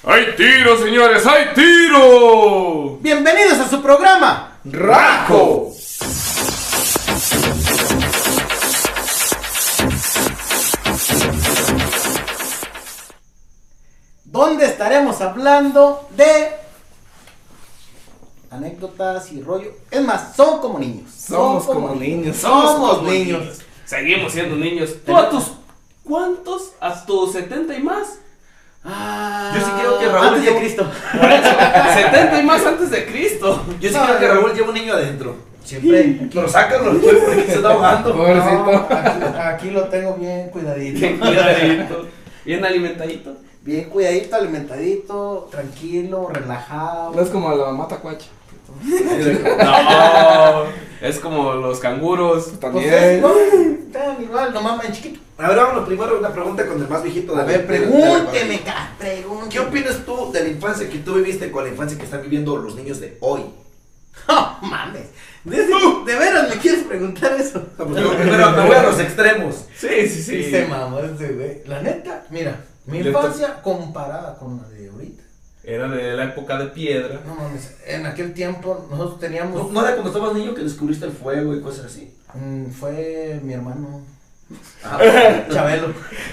¡Hay tiro, señores! ¡Hay tiro! Bienvenidos a su programa ¡Rajo! donde estaremos hablando de anécdotas y rollo. Es más, son como niños. Somos como niños. Somos niños. Seguimos siendo niños. ¿Tú a tus cuántos? ¿A tus 70 y más? Yo sí quiero que Raúl antes de lleve- Cristo. 70 y más antes de Cristo. Yo sí quiero que Raúl lleve un niño adentro. Siempre. Pero sácalo, güey, porque se está ahogando. No, aquí lo tengo bien cuidadito. Bien cuidadito. Bien alimentadito. Bien cuidadito, alimentadito, tranquilo, relajado. No es como la mamá tacuacha. No, es como los canguros. Pues También. es, no, están igual, nomás en chiquito. A ver, vámonos primero una pregunta con el más viejito de A ver, pregúnteme, pregúnteme. ¿Qué opinas tú de la infancia que tú viviste con la infancia que están viviendo los niños de hoy? No mames. ¿De veras me quieres preguntar eso? Pero me voy a los extremos. Sí. Sí, se mamó ese güey. La neta, mira, mi Le infancia comparada con la de ahorita. Era de la época de piedra. No mames, en aquel tiempo nosotros teníamos. ¿No era cuando estabas niño que descubriste el fuego y cosas así? Fue mi hermano. Ah, Chabelo.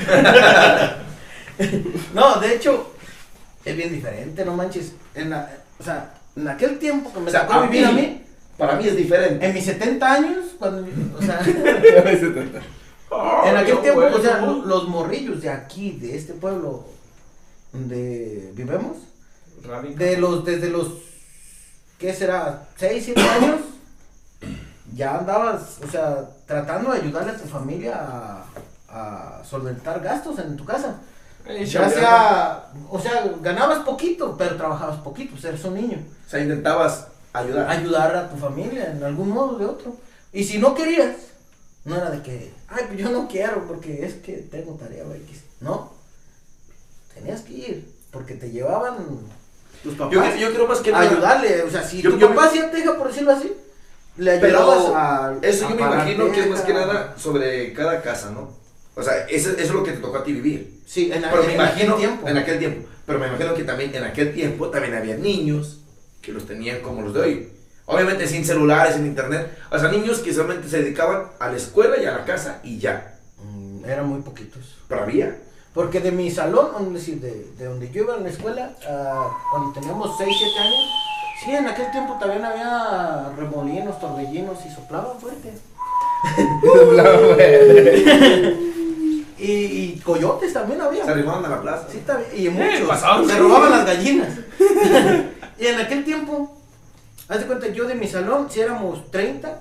No, de hecho, es bien diferente, no manches. O sea, en aquel tiempo que me O sea, tocó vivir a mí, para mí es diferente. en mis 70 años, cuando, o sea, Oh, en aquel qué tiempo, bueno. o sea, los morrillos de aquí, de este pueblo donde vivimos, desde los, ¿qué será? 6, 7 años, ya andabas, o sea, tratando de ayudarle a tu familia a solventar gastos en tu casa. Ya sea, o sea, ganabas poquito, pero trabajabas poquito, pues eres un niño. O sea, intentabas ayudar. Ayudar a tu familia en algún modo o de otro. Y si no querías, no era de que, ay, pues yo no quiero porque es que tengo tarea o X. No, tenías que ir, porque te llevaban tus papás Yo creo más que a nada. ayudarle. O sea, si Yo- tu yo papá me- hacía teja, por decirlo así, le Pero ayudabas a. eso a yo me pagar imagino que es más que teja. nada sobre cada casa, ¿no? O sea, eso es lo que te tocó a ti vivir. Sí, Pero me en imagino, aquel tiempo. en aquel tiempo. Pero me imagino que también en aquel tiempo también había niños que los tenían como los de hoy. Obviamente sin celulares, sin internet. O sea, niños que solamente se dedicaban a la escuela y a la casa y ya. Eran muy poquitos. Pero había. Porque de mi salón, es decir, de donde yo iba en la escuela, cuando teníamos 6, 7 años, sí, en aquel tiempo también había remolinos, torbellinos y soplaban fuerte. y coyotes también había. Se arrimaban a la plaza. Sí, también, y muchos. pasaban, Se sí. robaban las gallinas. Y en aquel tiempo, haz de cuenta, yo de mi salón, si éramos 30,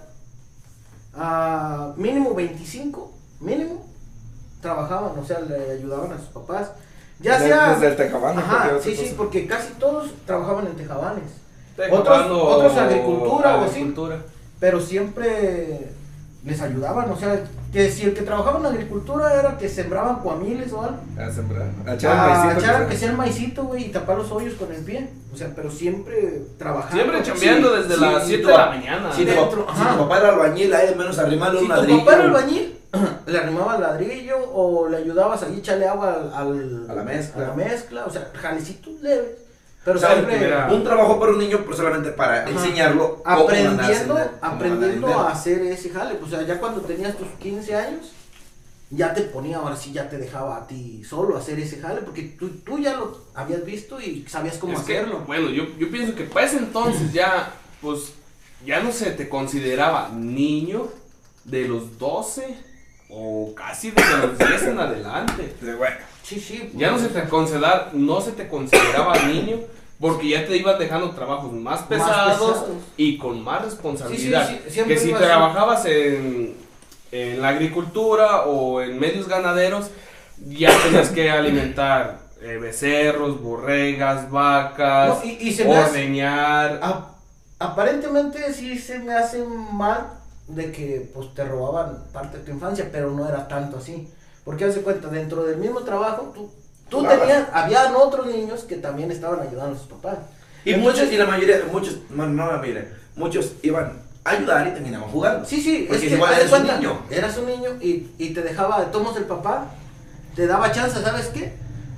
mínimo 25, mínimo, trabajaban, o sea, le ayudaban a sus papás. Ya sea. Desde el Tejabán. Ajá, sí, porque casi todos trabajaban en tejabanes. Tejabano Otros agricultura o así. agricultura. Pero siempre les ayudaban, o sea, que si el que trabajaba en agricultura era que sembraban cuamiles o algo. A sembrar. A Echar que sea el maicito, güey, y tapar los hoyos con el pie. O sea, pero siempre trabajando. Siempre chambeando desde las 7 de la mañana. Si, dentro, si ajá. tu papá era albañil, ahí al menos arrimarle Si un tu ladrillo. papá era albañil, le arrimabas ladrillo o le ayudabas ahí echarle agua A la mezcla. a la mezcla, o sea, jalecitos leves. Pero O sea, siempre mira, un trabajo para un niño, pero solamente para Ajá. enseñarlo cómo ganarse aprendiendo, dinero, cómo ganar aprendiendo dinero. a hacer ese jale. Pues, o sea, ya cuando tenías tus 15 años, ya te ponía, ahora sí ya te dejaba a ti solo hacer ese jale, porque tú ya lo habías visto y sabías cómo es que, hacerlo. bueno, yo pienso que para ese entonces ya, pues, ya no se te consideraba niño de los 12 o casi desde los 10 en adelante. Bueno, Sí. Ya no se te consideraba niño porque ya te ibas dejando trabajos más pesados, y con más responsabilidad. Sí, siempre que si iba así. trabajabas en la agricultura o en medios ganaderos, ya tenías que alimentar becerros, borregas, vacas, No, y se me hace- ordeñar. Aparentemente sí se me hace mal de que pues te robaban parte de tu infancia, pero no era tanto así. Porque haz de cuenta, dentro del mismo trabajo, tú Claro. tenías, habían otros niños que también estaban ayudando a sus papás. y Entonces, muchos, y la mayoría, muchos, no la mayoría, muchos iban a ayudar y terminaban jugando. Sí, Porque es que igual haz de eres un cuenta, niño. eras un niño y te dejaba, de tomos el papá, te daba chance, ¿sabes qué?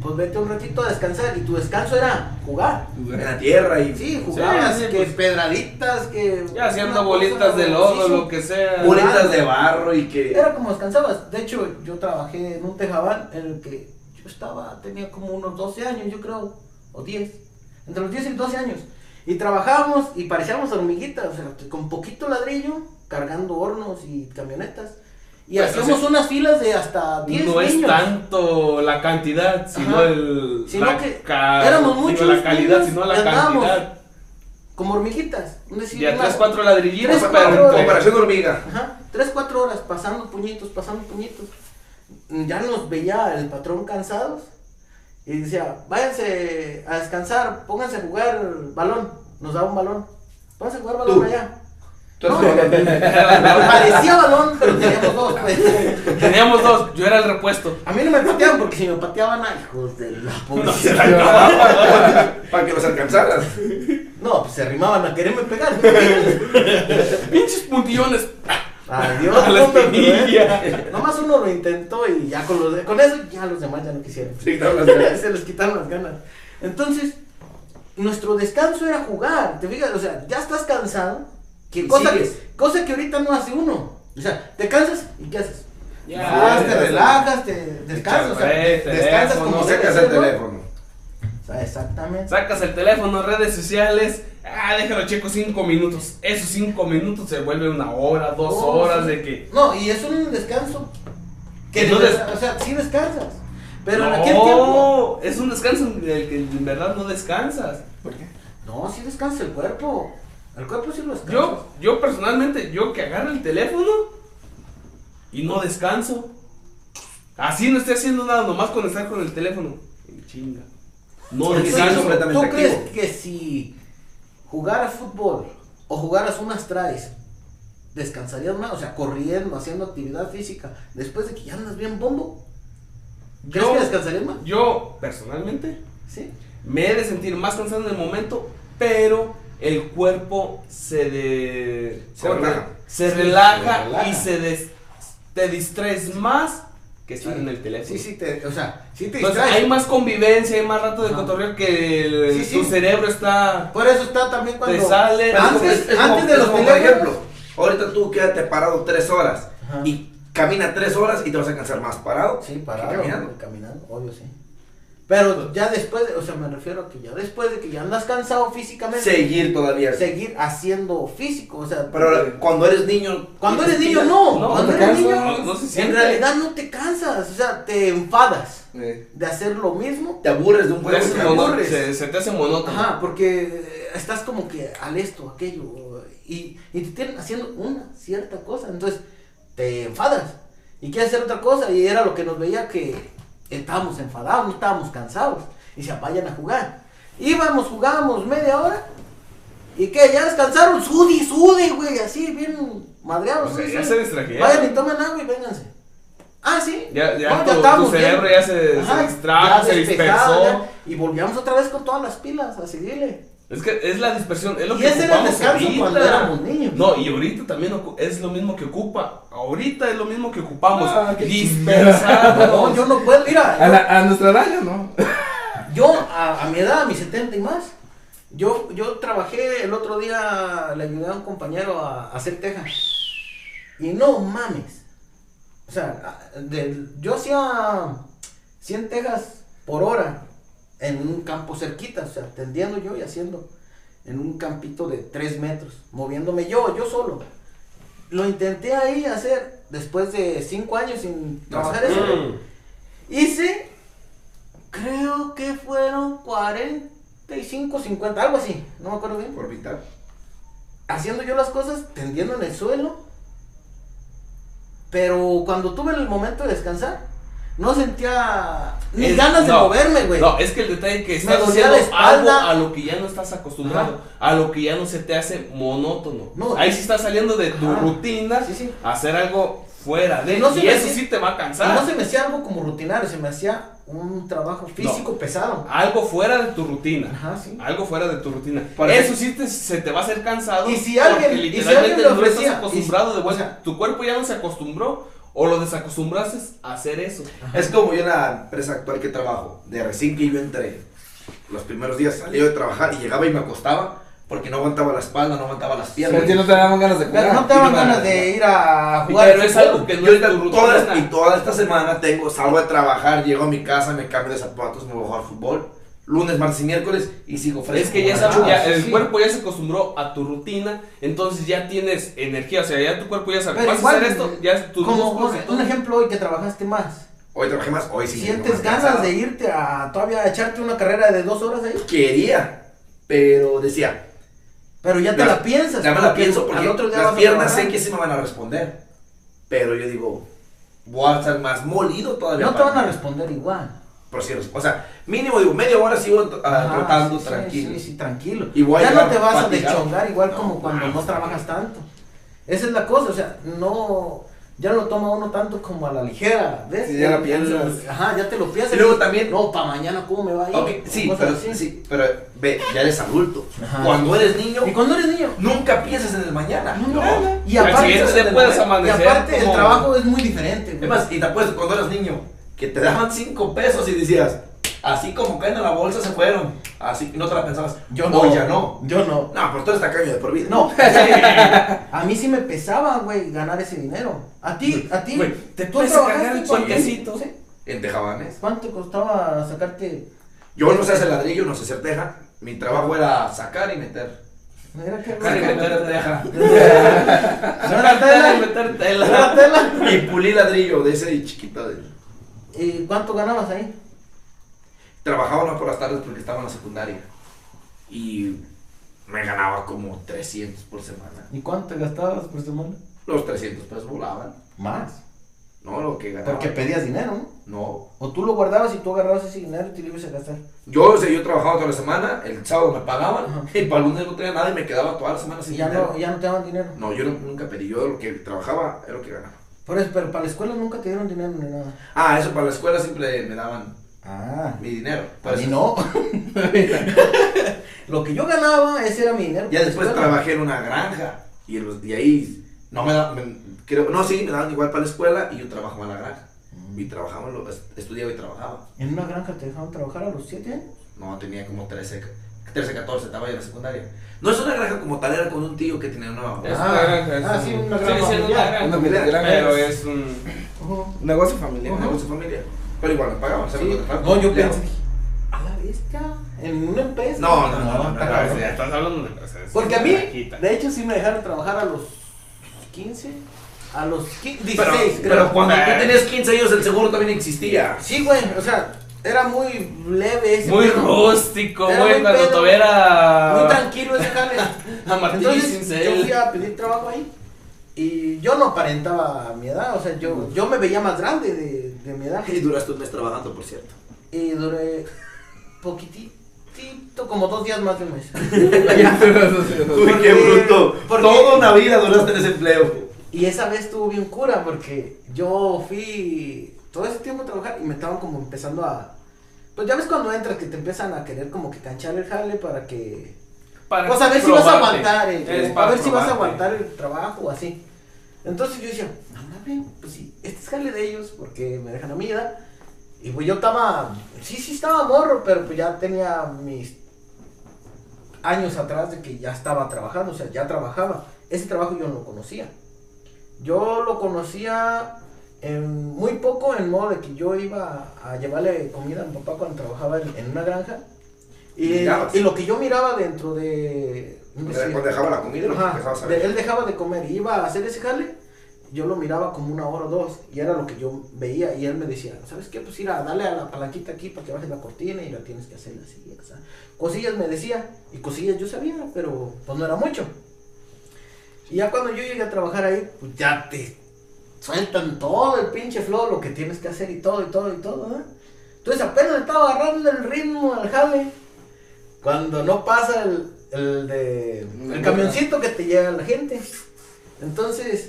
pues vete un ratito a descansar. Y tu descanso era jugar. En la tierra y... Sí, jugabas, Sí, que pues, pedraditas, que... Ya haciendo una bolitas cosa, de lodo, sí, lo que sea. Bolitas de barro y que... Era como descansabas. De hecho, yo trabajé en un tejabán en el que tenía como unos 12 años, yo creo, o 10. Entre los 10 y 12 años. Y trabajábamos y parecíamos hormiguitas, o sea, con poquito ladrillo, cargando hornos y camionetas. Y Pues, hacíamos unas filas de hasta 10 No niños. es tanto la cantidad, sino Ajá. sino Éramos muchos la calidad, niños sino la y andábamos cantidad. Como hormiguitas. Es decir, Ya unas- 3-4 ladrillitos, 3-4 pero horas. Operación hormiga. Ajá, 3-4 horas pasando puñitos. Ya nos veía el patrón cansados y decía, váyanse a descansar, pónganse a jugar balón. Nos daba un balón. Pónganse a jugar balón Tú. allá. Tú No, eres- parecía balón, pero teníamos dos, pues. teníamos 2, yo era el repuesto. A mí no me pateaban porque si me pateaban, ay, hijos de la policía. Para que los alcanzaras. No, pues se arrimaban a quererme pegar. Pinches puntillones. Adiós, A la hombre, espinilla. nomás uno lo intentó y ya con eso ya los demás ya no quisieron. Sí, no, las ganas. Se les quitaron las ganas. Entonces, nuestro descanso era jugar. Te fijas, o sea, ya estás cansado. Y Cosa sigues. que ahorita no hace uno. O sea, te cansas y ¿qué haces? Ya, te relajas, te descansas. O sea, Echas, descansas teléfono, como Sacas debe el ser, ¿no? teléfono. O sea, exactamente. Sacas el teléfono, redes sociales. Déjalo checo 5 minutos. Esos 5 minutos se vuelve 1 hora, 2 Oh, horas sí. de que. No, y es un descanso. Que No de des- verdad, o sea, sí descansas. Pero en no, aquel tiempo. es un descanso en el que en verdad no descansas. ¿Por qué? No, sí descansa el cuerpo. El cuerpo sí lo descansa. Yo personalmente, yo que agarro el teléfono y no descanso. Así no estoy haciendo nada, nomás con estar con el teléfono. En chinga. No Porque descanso. sí, completamente ¿Tú activo. crees que si jugaras fútbol o jugaras unas traes, descansarías más? O sea, corriendo, haciendo actividad física, después de que ya andas bien bombo. ¿Crees que descansarías más? Yo, personalmente, Sí. me he de sentir más cansado en el momento, pero el cuerpo Se relaja. se Sí, relaja se relaja. y te distraes más que estar Sí. en el teléfono. Sí, o sea, sí te Entonces distraes. hay más convivencia, hay más rato de Ajá. cotorreo que Sí, sí. tu cerebro está. Por eso está también cuando. Te sale- Pero Antes, es antes de los como, por teléfonos. ejemplo, ahorita tú quédate parado 3 horas Ajá. y camina 3 horas y te vas a cansar más parado. Sí, que parado, caminando. caminando, obvio, sí. Pero ya después, o sea, me refiero a que ya después de que ya andas cansado físicamente, Seguir todavía. seguir haciendo físico, o sea, Pero cuando eres niño. cuando eres niño tira- no, no, cuando te eres cansas, niño no se en siente. realidad no te cansas, o sea, te enfadas Eh, de hacer lo mismo. Te aburres de un Te juego. haces que te monótono, aburres. se te hace monótono. Ajá, porque estás como que al esto, aquello, y te tienen haciendo una cierta cosa, entonces te enfadas y quieres hacer otra cosa, y era lo que nos veía que estábamos enfadados, no estábamos cansados, y se vayan a jugar. Íbamos, jugábamos media hora, y que ya descansaron, sude, güey, así bien madreados. O sea, sude, ya sude. se distrajeron. Vayan y tomen agua y vénganse. Ah, sí. Ya No, tu estábamos cerebro bien. ya se Ajá, distrajo, ya se despejado, dispersó. ya, y volvíamos otra vez con todas las pilas a seguirle. Es que es la dispersión, es lo Y que ese era el ocupamos descanso ahorita. cuando éramos niños. No, y ahorita también es lo mismo que ocupa. Ahorita es lo mismo que ocupamos. Ah, qué Dispersados. No, yo no puedo, mira, A nuestra edad ya no. yo a mi edad, a mis 70 y más, yo trabajé el otro día, le ayudé a un compañero a hacer tejas. Y no mames. O sea, yo hacía 100 tejas por hora en un campo cerquita, o sea, tendiendo yo y haciendo en un campito de 3 metros, moviéndome yo solo. Lo intenté ahí hacer después de 5 años sin trabajar eso. Hice, creo que fueron 45, 50, algo así, no me acuerdo bien. Por vital. Haciendo yo las cosas, tendiendo en el suelo. Pero cuando tuve el momento de descansar, no sentía ni ganas de no, moverme, güey. No, es que el detalle es que estás dolía haciendo la espalda. algo a lo que ya no estás acostumbrado, a lo que ya no se te hace monótono. No, ahí sí estás saliendo de tu ajá. rutina Sí, sí. a hacer algo fuera de. Y no se y me eso hacía- sí te va a Y cansar. no se me hacía algo como rutinario, se me hacía un trabajo físico pesado. Algo fuera de tu rutina. Ajá, sí. Algo fuera de tu rutina. Para Eso sí se te va a hacer cansado. Y si alguien- porque y si literalmente alguien le no ofrecía- estás acostumbrado de o vuelta. sea, Tu cuerpo ya no se acostumbró. o lo desacostumbraste a hacer eso. Es como yo en la empresa actual que trabajo, de recién que yo entré, los primeros días salía de trabajar y llegaba y me acostaba porque no aguantaba la espalda, no aguantaba las piernas. Pero a ti no te daban ganas de jugar. Pero no te daban ganas de ir a jugar. Pero es algo que no es tu rutina. Toda esta semana salgo de trabajar, llego a mi casa, me cambio de zapatos, me voy a jugar fútbol. Lunes, martes y miércoles y sigo fresco. Es que ya sabes, el cuerpo ya se acostumbró a tu rutina, entonces ya tienes energía, o sea, ya tu cuerpo ya sabe, pero vas igual, a hacer esto, ya tus como músculos y todo. un ejemplo hoy que trabajaste más. Hoy trabajé más, hoy sí. ¿Sientes ganas de irte a todavía echarte una carrera de 2 horas ahí? Quería, pero decía. Pero ya te la piensas. Ya me la pienso porque al otro día las vas a piernas trabajar. sé que sí me van a responder. Pero yo digo, voy a estar más molido todavía. No te van a responder igual. Por cierto, o sea, mínimo digo, media hora sigo trotando sí, tranquilo. Sí, tranquilo. Y voy a ya no llegar te vas fatigado. a deschongar igual No, como cuando no jamás. trabajas tanto. Esa es la cosa, o sea, no, ya no lo toma uno tanto como a la ligera, ¿ves? Sí, ya la piensas. Ajá, ya te lo piensas. Y luego también. No, para mañana cómo me va a ir. Ok, sí, Cosas pero, así. sí, pero ve, ya eres adulto. Ajá. Cuando eres niño, Y cuando eres niño, nunca piensas en el mañana. no. Y Al aparte, siguiente día puedes amanecer y aparte el como- trabajo es muy diferente. Es güey. más, y te apuesto cuando eras niño, que te daban 5 pesos y decías, así como caen en la bolsa se fueron. Así, no te la pensabas. Yo Hoy ya no. Yo no. No, pero tú eres tacaño de por vida. No, a mí sí me pesaba, güey, ganar ese dinero. A ti, Güey, te ¿tú puedes trabajaste cargar el con- chequecito. ¿Sí? En Tejabanes. ¿Cuánto costaba sacarte? Yo no sé hacer ladrillo, no sé hacer teja. Mi trabajo era sacar y meter. Era que Sacar y meter teja. ¿No era Sacar tela? y meter ¿No tela. era tela? Y pulí ladrillo de ese chiquito. ¿Y cuánto ganabas ahí? Trabajaba más por las tardes porque estaba en la secundaria. Y me ganaba como 300 por semana. ¿Y cuánto gastabas por semana? Los 300 pesos volaban. Más. No, lo que ganaba. Porque pedías dinero, ¿no? No. O tú lo guardabas y tú agarrabas ese dinero y te lo ibas a gastar. Yo, o sea, yo trabajaba toda la semana, el sábado me pagaban, Ajá. y para el lunes no tenía nada y me quedaba toda la semana sin Y ya dinero. no te daban dinero. No, yo nunca pedí, yo lo que trabajaba era lo que ganaba. Pero para la escuela nunca te dieron dinero ni nada. Ah, eso para la escuela siempre me daban Ah. mi dinero. A Por mí eso- no. Lo que yo ganaba, ese era mi dinero. Ya para la después escuela. trabajé en una granja y ahí no me daban, no, sí, me daban igual para la escuela y yo trabajaba en la granja. Y trabajaba, estudiaba y trabajaba. ¿En una granja te dejaron trabajar a los 7 años? No, tenía como 13, 14, estaba ya en la secundaria. No es una granja como tal, era con un tío que tenía una... Es una granja. sí, una Sí, granja sí, familiar. una granja. Una granja. Pero es un... Ujú. Un negocio familiar. Un negocio familiar. Pero igual me pagaban, ¿sabes? Sí. No, yo pensé, a la bestia, en una empresa. No, está no, cabrón. Ya estás hablando de cosas. Porque a mí, Quita. de hecho, sí me dejaron trabajar a los 15, a los 16, Pero, creo. pero cuando tú tenías 15 años el seguro también existía. Sí, güey, o sea, era muy leve ese Muy pedo. rústico, Era güey, muy cuando pedo. todavía era... Muy tranquilo ese jale. A martillo y Entonces, cincel. yo fui a pedir trabajo ahí y yo no aparentaba mi edad, o sea, yo me veía más grande de mi edad. Y duraste un mes trabajando, por cierto. Y duré poquitito, como 2 días más de un mes. Uy, qué Porque- bruto. porque- Toda una vida duraste en ese empleo. Y esa vez estuvo bien cura porque yo fui todo ese tiempo a trabajar y me estaban como empezando a... Pues ya ves cuando entras que te empiezan a querer como que canchar el jale para que... Para Pues a ver si vas a probarte. aguantar, Es a para ver si vas a probarte. aguantar el trabajo o así. Entonces yo decía, ándale, pues sí, este es jale de ellos porque me dejan a mi edad. Y pues yo estaba, sí estaba morro, pero pues ya tenía mis años atrás de que ya estaba trabajando, o sea, ya trabajaba. Ese trabajo yo no lo conocía. Yo lo conocía muy poco, en modo de que yo iba a llevarle comida a mi papá cuando trabajaba en una granja. Mirabas. Y lo que yo miraba dentro de... Cuando dejaba la comida, lo que Ajá, empezabas a ver. él dejaba de comer y iba a hacer ese jale, yo lo miraba como 1 hora o 2 y era lo que yo veía y él me decía, ¿sabes qué? Pues ir a darle a la palanquita aquí para que bajes la cortina y la tienes que hacer así, o sea, cosillas me decía y cosillas yo sabía, pero pues no era mucho. Y ya cuando yo llegué a trabajar ahí, pues ya te sueltan todo el pinche flow, lo que tienes que hacer y todo, ¿eh? Entonces apenas estaba agarrando el ritmo al jale, cuando no pasa el camioncito que te lleva la gente. Entonces,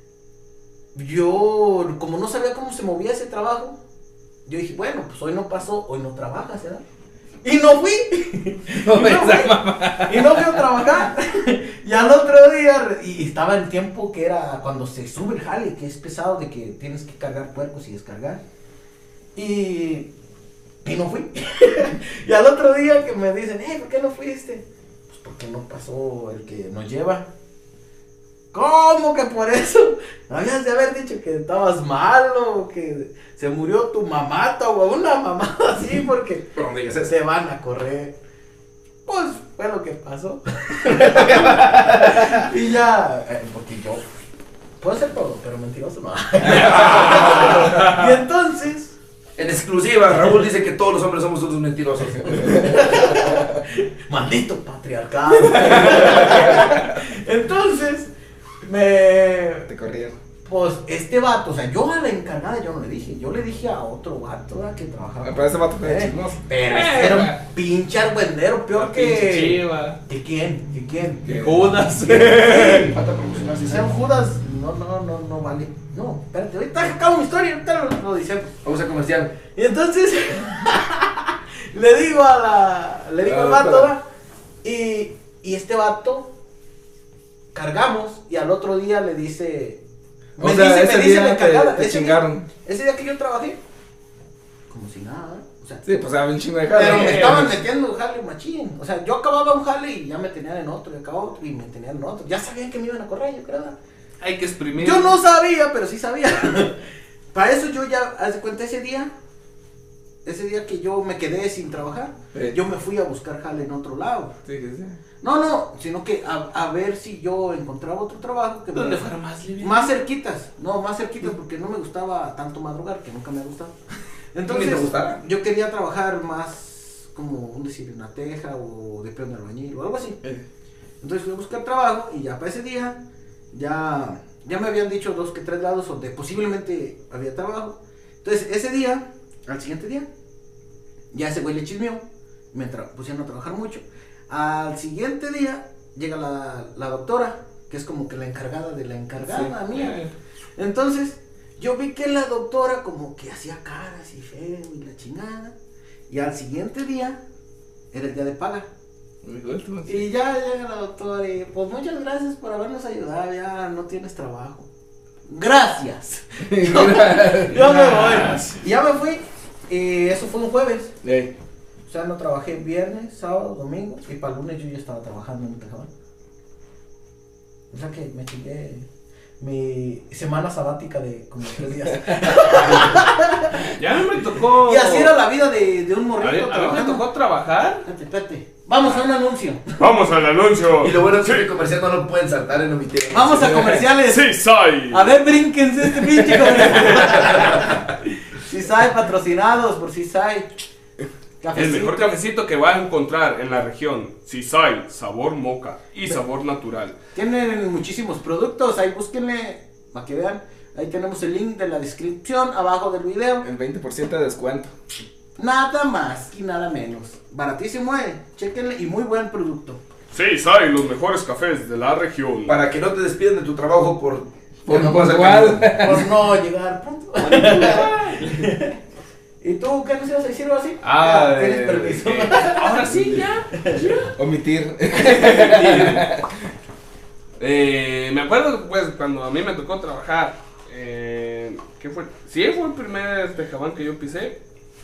yo, como no sabía cómo se movía ese trabajo, yo dije, bueno, pues hoy no pasó, hoy no trabajas, ¿verdad? Y no fui. Y no fui a trabajar. Y al otro día, y estaba el tiempo que era cuando se sube el jale, que es pesado de que tienes que cargar puercos y descargar. Y no fui. Y al otro día que me dicen, ¿por qué no fuiste? Pues porque no pasó el que nos lleva. ¿Cómo que por eso? Habías de haber dicho que estabas malo, que se murió tu mamá, o una mamá así, porque Pero no digas eso. se van a correr. Pues fue lo que pasó. Y ya, porque yo puedo ser todo, pero mentiroso no. Y entonces, En exclusiva, Raúl dice que todos los hombres somos unos mentirosos. maldito patriarcado. Entonces, Te corrieron. pues este vato, o sea, yo a la encargada yo no le dije, yo le dije a otro vato ¿verdad? Que trabajaba. Pero ese vato fue Eh, chismoso. Pero era un pinche argüendero, peor La pinche que. chiva. ¿Que quién? ¿Que quién? Que Judas. Falta promocionar Si si sean Judas, no vale. No, espérate, ahorita acabo mi historia, ahorita lo dicen. Vamos a comercial. Y entonces le digo al vato, ¿va? y este vato cargamos y al otro día le dice, O sea, ese la día encargada, te chingaron. ese día que yo trabajé, como si nada, ¿eh? O sea, Sí, pues había un chingo de pero me jale. estaban metiendo jale machín. O sea, yo acababa un jale y ya me tenían en otro, y acababa otro y me tenían en otro. Ya sabían que me iban a correr, yo creo. Hay que exprimir. Yo no sabía, pero sí sabía. Para eso yo ya, haz de cuenta, ese día que yo me quedé sin trabajar, Sí. yo me fui a buscar jale en otro lado. Sí, sí, sí. No, sino que a ver si yo encontraba otro trabajo que Donde fuera más libre. más cerquitas, porque no me gustaba tanto madrugar, que nunca me ha gustado. Entonces, ¿Ni te gustaba? yo quería trabajar más como una teja o de peón de albañil o algo así. Entonces fui a buscar trabajo y ya para ese día ya me habían dicho 2 que 3 lados donde posiblemente había trabajo. Entonces ese día, al siguiente día, ya ese güey le chismeó, me pusieron a trabajar mucho. Al siguiente día llega la doctora, que es como que la encargada de la encargada mía. Entonces yo vi que la doctora como que hacía caras y feo y la chingada. Y al siguiente día era el día de paga. Y ya llega la doctora y pues muchas gracias por habernos ayudado, ya no tienes trabajo. Gracias. Yo me voy. Y ya me fui. Y eso fue un jueves. Ey. O sea, no trabajé viernes, sábado, domingo. Y para el lunes yo ya estaba trabajando en un tejabán. O sea que me chingué mi semana sabática de como 3 días. Ya no me tocó. Y así era la vida de un morrito. A mí me trabajando. tocó trabajar. Espérate. Vamos a un anuncio. Vamos al anuncio. Y lo bueno es que el comercial no lo pueden saltar en omitir. Vamos a comerciales. Sí, soy. A ver, brínquense este pinche comercial. CISAI patrocinados por CISAI. El mejor cafecito que vas a encontrar en la región. Sisai, sabor moca y sabor natural. Tienen muchísimos productos, ahí búsquenle para que vean. Ahí tenemos el link de la descripción abajo del video. El 20% de descuento. Nada más y nada menos. Baratísimo, chequenle y muy buen producto. Sisai, los mejores cafés de la región. Para que no te despidan de tu trabajo por Por no hacer igual. camino. Por no llegar pronto. ¿Y tú qué nos ibas a decir o así? Ah, Ya, tienes permiso. Ahora sí, ya. Omitir. Me acuerdo pues cuando a mí me tocó trabajar. ¿Qué fue? Sí, fue el primer tejabán que yo pisé.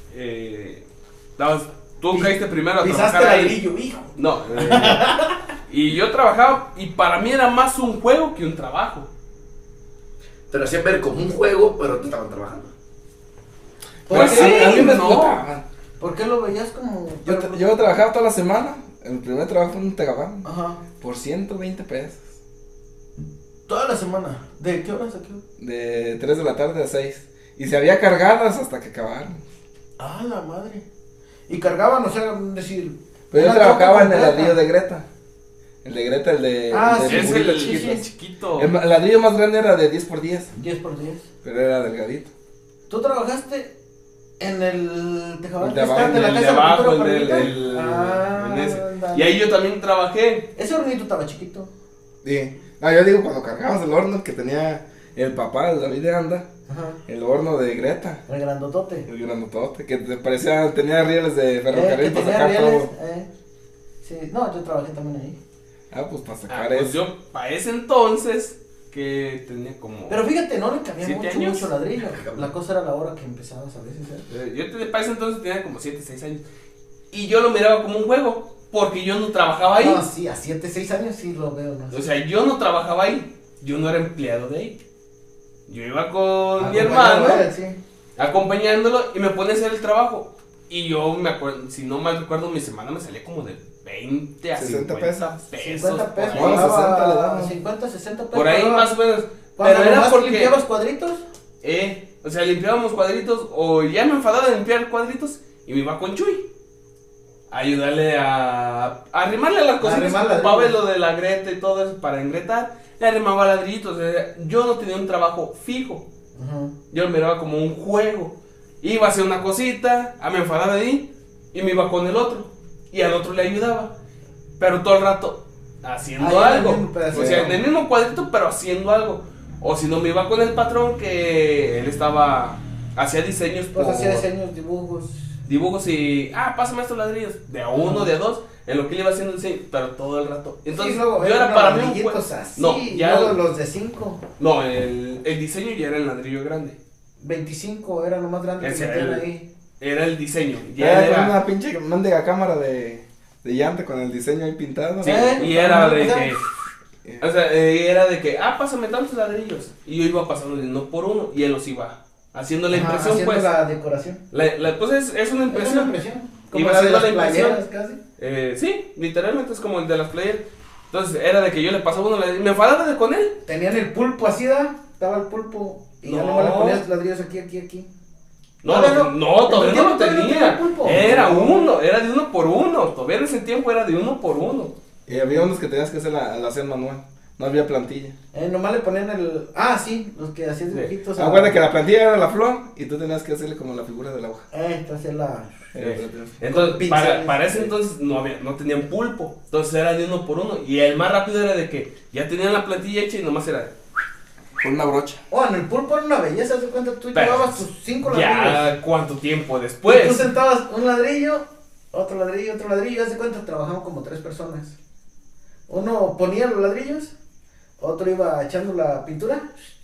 Tú caíste primero a Pisaste trabajar ahí. ladrillo, hijo. No. Y yo trabajaba y para mí era más un juego que un trabajo. Te lo hacían ver como un juego, pero te estaban trabajando. ¿Por Pero qué? a mí me No. explotaban. ¿Por qué lo veías como.? Yo trabajaba toda la semana. El primer trabajo fue en un Tegabán. Ajá. Por 120 pesos. Toda la semana. ¿De qué horas a qué hora? De 3 de la tarde a 6. Y se había cargadas hasta que acabaron. Ah, la madre. Y cargaban, o sea, decir. Pero yo una trabajaba en troca el completa. ladrillo de Greta. El de Greta, el de. Ah, el de sí, Es figuritas el chiquitas. chiquito. El ladrillo más grande era de 10 por 10. 10 por 10. Pero era delgadito. ¿Tú trabajaste en el tejabán El que de está abajo, de la El casa de abajo, Cultura el Perdida? del. Ah, en ese. ándale. Y ahí yo también trabajé. Ese hornito estaba chiquito. Sí. No, yo digo cuando cargamos el horno que tenía el papá, el David de Anda. Ajá. El horno de Greta. El grandotote. El grandotote. Que te parecía, tenía rieles de Que ferrocarril para tenía sacar rieles. todo. Sí, no, yo trabajé también ahí. Pues para sacar pues eso. yo, para ese entonces, que tenía como... Pero fíjate, no le cabía 7 años. mucho ladrillo. La cosa era la hora que empezabas a veces, Yo para ese entonces tenía como 7, 6 años. Y yo lo miraba como un juego, porque yo no trabajaba ahí. No, sí, a 7, 6 años sí lo veo, ¿no? O sea, yo no trabajaba ahí. Yo no era empleado de ahí. Yo iba con mi hermano, Sí. acompañándolo, y me ponía a hacer el trabajo. Y yo me acuerdo, si no mal recuerdo, mi semana me salía como de 20 a 60 50 pesos. 50 pesos, por ahí. Bueno, 60 le pagaba daban. 50, 60 pesos. Por ahí pagaba. más o menos. Cuando Pero era nomás porque... limpiabas cuadritos. O sea, limpiábamos cuadritos, o ya me enfadaba de limpiar cuadritos, y me iba con Chuy a ayudarle a arrimarle las cositas. Arrimar Ocupaba ladrillos. lo de la greta y todo eso para engretar. Le arrimaba ladrillitos. O sea, yo no tenía un trabajo fijo. Yo lo miraba como un juego. Iba a hacer una cosita, me enfadaba de ahí, y me iba con el otro. Y al otro le ayudaba. Pero todo el rato haciendo Ahí en el algo. mismo pedacito. O sea, en el mismo cuadrito, pero haciendo algo. O si no, me iba con el patrón, que él hacía diseños Pues por hacía diseños, dibujos. dibujos y, pásame estos ladrillos, de a uno, de a dos, en lo que él iba haciendo el diseño, pero todo el rato. Entonces, Sí, luego yo era eran para mí un ladrillitos juego. así, No, ya, luego los de 5. no, el diseño ya era el ladrillo grande. 25 era lo más grande que Ese metían era ahí. Era el diseño, Ya ya con era. una pinche mendiga cámara de llanta con el diseño ahí pintado. Sí, y era de que, o sea, era de que, pásame tantos ladrillos. Y yo iba pasando de uno por uno, y él los iba haciendo la impresión, haciendo pues. la decoración. Pues es una Es una impresión. impresión. Como Iba la de haciendo las la impresión. playeras casi. Sí, literalmente es como el de las playeras. Entonces era de que yo le pasaba uno, me enfadaba con él. Tenían el pulpo así, estaba el pulpo. Y ya No. nomás le ponías ladrillos aquí. No, todavía no lo tenía. Era uno, era de uno por uno. Todavía en ese tiempo era de uno por uno. Y había unos que tenías que hacer la hacer manual. No había plantilla. Nomás le ponían el. Sí, los que hacían dibujitos. Acuérdate que la plantilla era la flor y tú tenías que hacerle como la figura de la hoja. Hacía la. Entonces, Pinceles. para ese entonces no tenían pulpo. Entonces era de uno por uno. Y el más rápido era de que ya tenían la plantilla hecha y nomás era. Con una brocha. En el pulpo era una belleza, ¿se cuenta? Tú Pero, llevabas tus 5 ladrillos. Ya, ¿cuánto tiempo Y tú después? sentabas un ladrillo, otro ladrillo, otro ladrillo. Ya se cuenta, trabajamos como 3 personas. Uno ponía los ladrillos, otro iba echando la pintura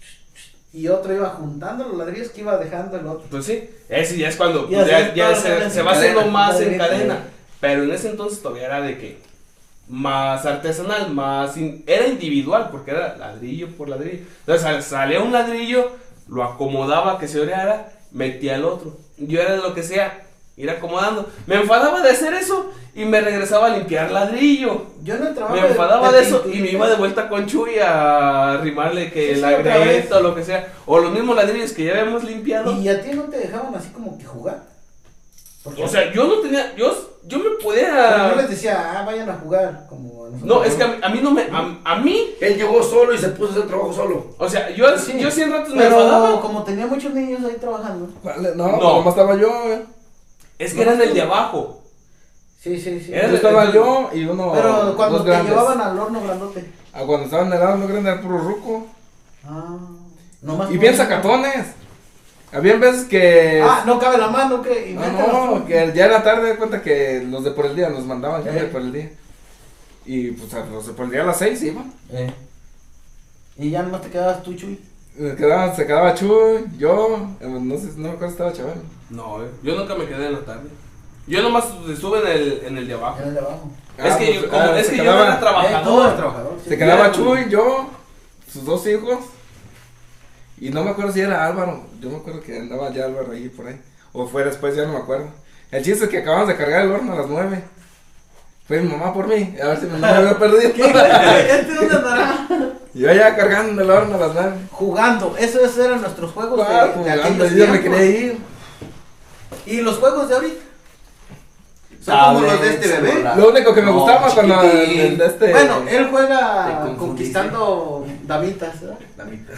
y otro iba juntando los ladrillos que iba dejando el otro. Pues sí, ese ya es cuando Y pues, así ya todas las se va en haciendo cadena, más en cadena. cadena. Pero en ese entonces todavía era de que más artesanal, era individual, porque era ladrillo por ladrillo. Entonces salía un ladrillo, lo acomodaba que se oreara, metía el otro. Yo era de lo que sea, ir acomodando. Me enfadaba de hacer eso y me regresaba a limpiar ladrillo. Yo no trabajo. Me enfadaba de eso y me pintura. iba de vuelta con Chuy a arrimarle que Sí, la otra vez. grieta o lo que sea. O los mismos ladrillos que ya habíamos limpiado. Y a ti no te dejaban así como que jugar. Porque O sea, yo no tenía, yo me pero podía... yo les decía, vayan a jugar. Como nosotros. No, es que a mí no me, a mí, Él llegó solo y se puso a hacer trabajo solo. o sea, yo Sí. 100 ratos me Pero enfadaba. como tenía muchos niños ahí trabajando. Vale, No. no, nomás estaba yo. Es que eran el de abajo. Sí. Era- Yo estaba yo y uno. Pero cuando dos te grandes. llevaban al horno grandote. Cuando estaban en el horno grande era puro ruco. Nomás Y bien sacatones. Había veces que. no cabe la mano, que No, que ya era tarde, de cuenta que los de por el día nos mandaban ya de Eh. por el día. Y pues a los de por el día a las 6 iban. Y ya nomás te quedabas tú, Chuy. Se quedaba Chuy, yo, no sé, no me acuerdo si estaba chaval. No, yo nunca me quedé en la tarde. Yo nomás estuve en el de abajo. Era el de abajo. Es que yo, como, es se que yo quedaba- no era Tú eres trabajador. trabajador. Sí. Se quedaba Ya, Chuy, yo, sus 2 hijos. Y no me acuerdo si era Álvaro. Yo me acuerdo que andaba ya Álvaro ahí por ahí. O fue después, ya no me acuerdo. El chiste es que acabamos de cargar el horno a las 9. Fue mi mamá por mí, a ver si mi mamá me había perdido. ¿Este dónde andará? Yo ya cargando el horno a las 9. Jugando. Esos eran nuestros juegos de Jugando, aquellos yo me tiempos. quería ir. ¿Y los juegos de ahorita? Son como los de este bebé. Lo único que me gustaba cuando chiquitín. el de este. Bueno, él Te juega confundiste. conquistando damitas, ¿verdad? La mitad.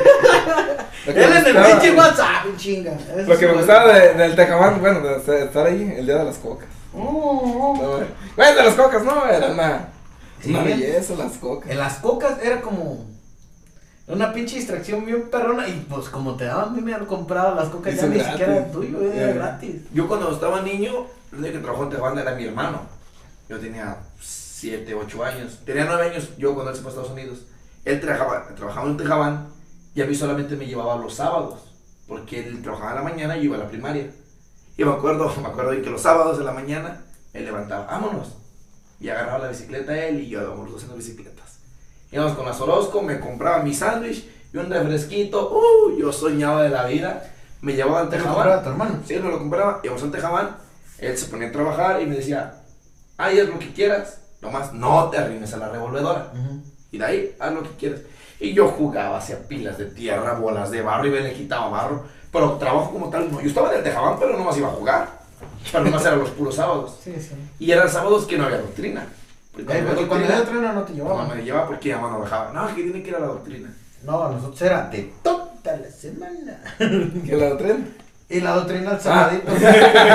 lo que Él me en el gustaba- pinche WhatsApp, en chinga. Eso Lo que me sí, gustaba del Tejabán, bueno, de estar ahí, el día de las cocas. Oh. No, güey, de las cocas, no, era una Sí. belleza las cocas. En las cocas era como una pinche distracción bien perrona. Y pues como te daban dinero comprado las cocas, Y ya son ni gratis. siquiera era tuyo, era Eh. gratis. Yo cuando estaba niño, el único que trabajó en Tejabán era mi hermano. Yo tenía 7, 8 años. Tenía 9 años yo cuando él se fue a Estados Unidos. Él trabajaba en Tejabán y a mí solamente me llevaba los sábados, porque él trabajaba en la mañana y yo iba a la primaria. Y me acuerdo de que los sábados de la mañana él levantaba, vámonos. Y agarraba la bicicleta él y yo íbamos los dos en las bicicletas. Íbamos con las Orozco, me compraba mi sándwich y un refresquito. Yo soñaba de la vida. Me llevaba al Tejabán. ¿Lo compraba tu hermano? Sí, no lo compraba. Íbamos al Tejabán. Él se ponía a trabajar y me decía, haz lo que quieras. Nomás no te arrimes a la revolvedora. Y de ahí, haz lo que quieras. Y yo jugaba hacia pilas de tierra, bolas de barro y me le quitaba barro. Pero trabajo como tal, no. Yo estaba en el Tejabán, pero nomás iba a jugar. Pero nomás eran los puros sábados. Sí. Y eran sábados que no había doctrina. Porque cuando había doctrina no te llevaban. No me llevaba porque ya no dejaba. No, que tiene que ir a la doctrina. No, nosotros era de toda la semana. ¿Qué la doctrina? Y la doctrina al sabadito. De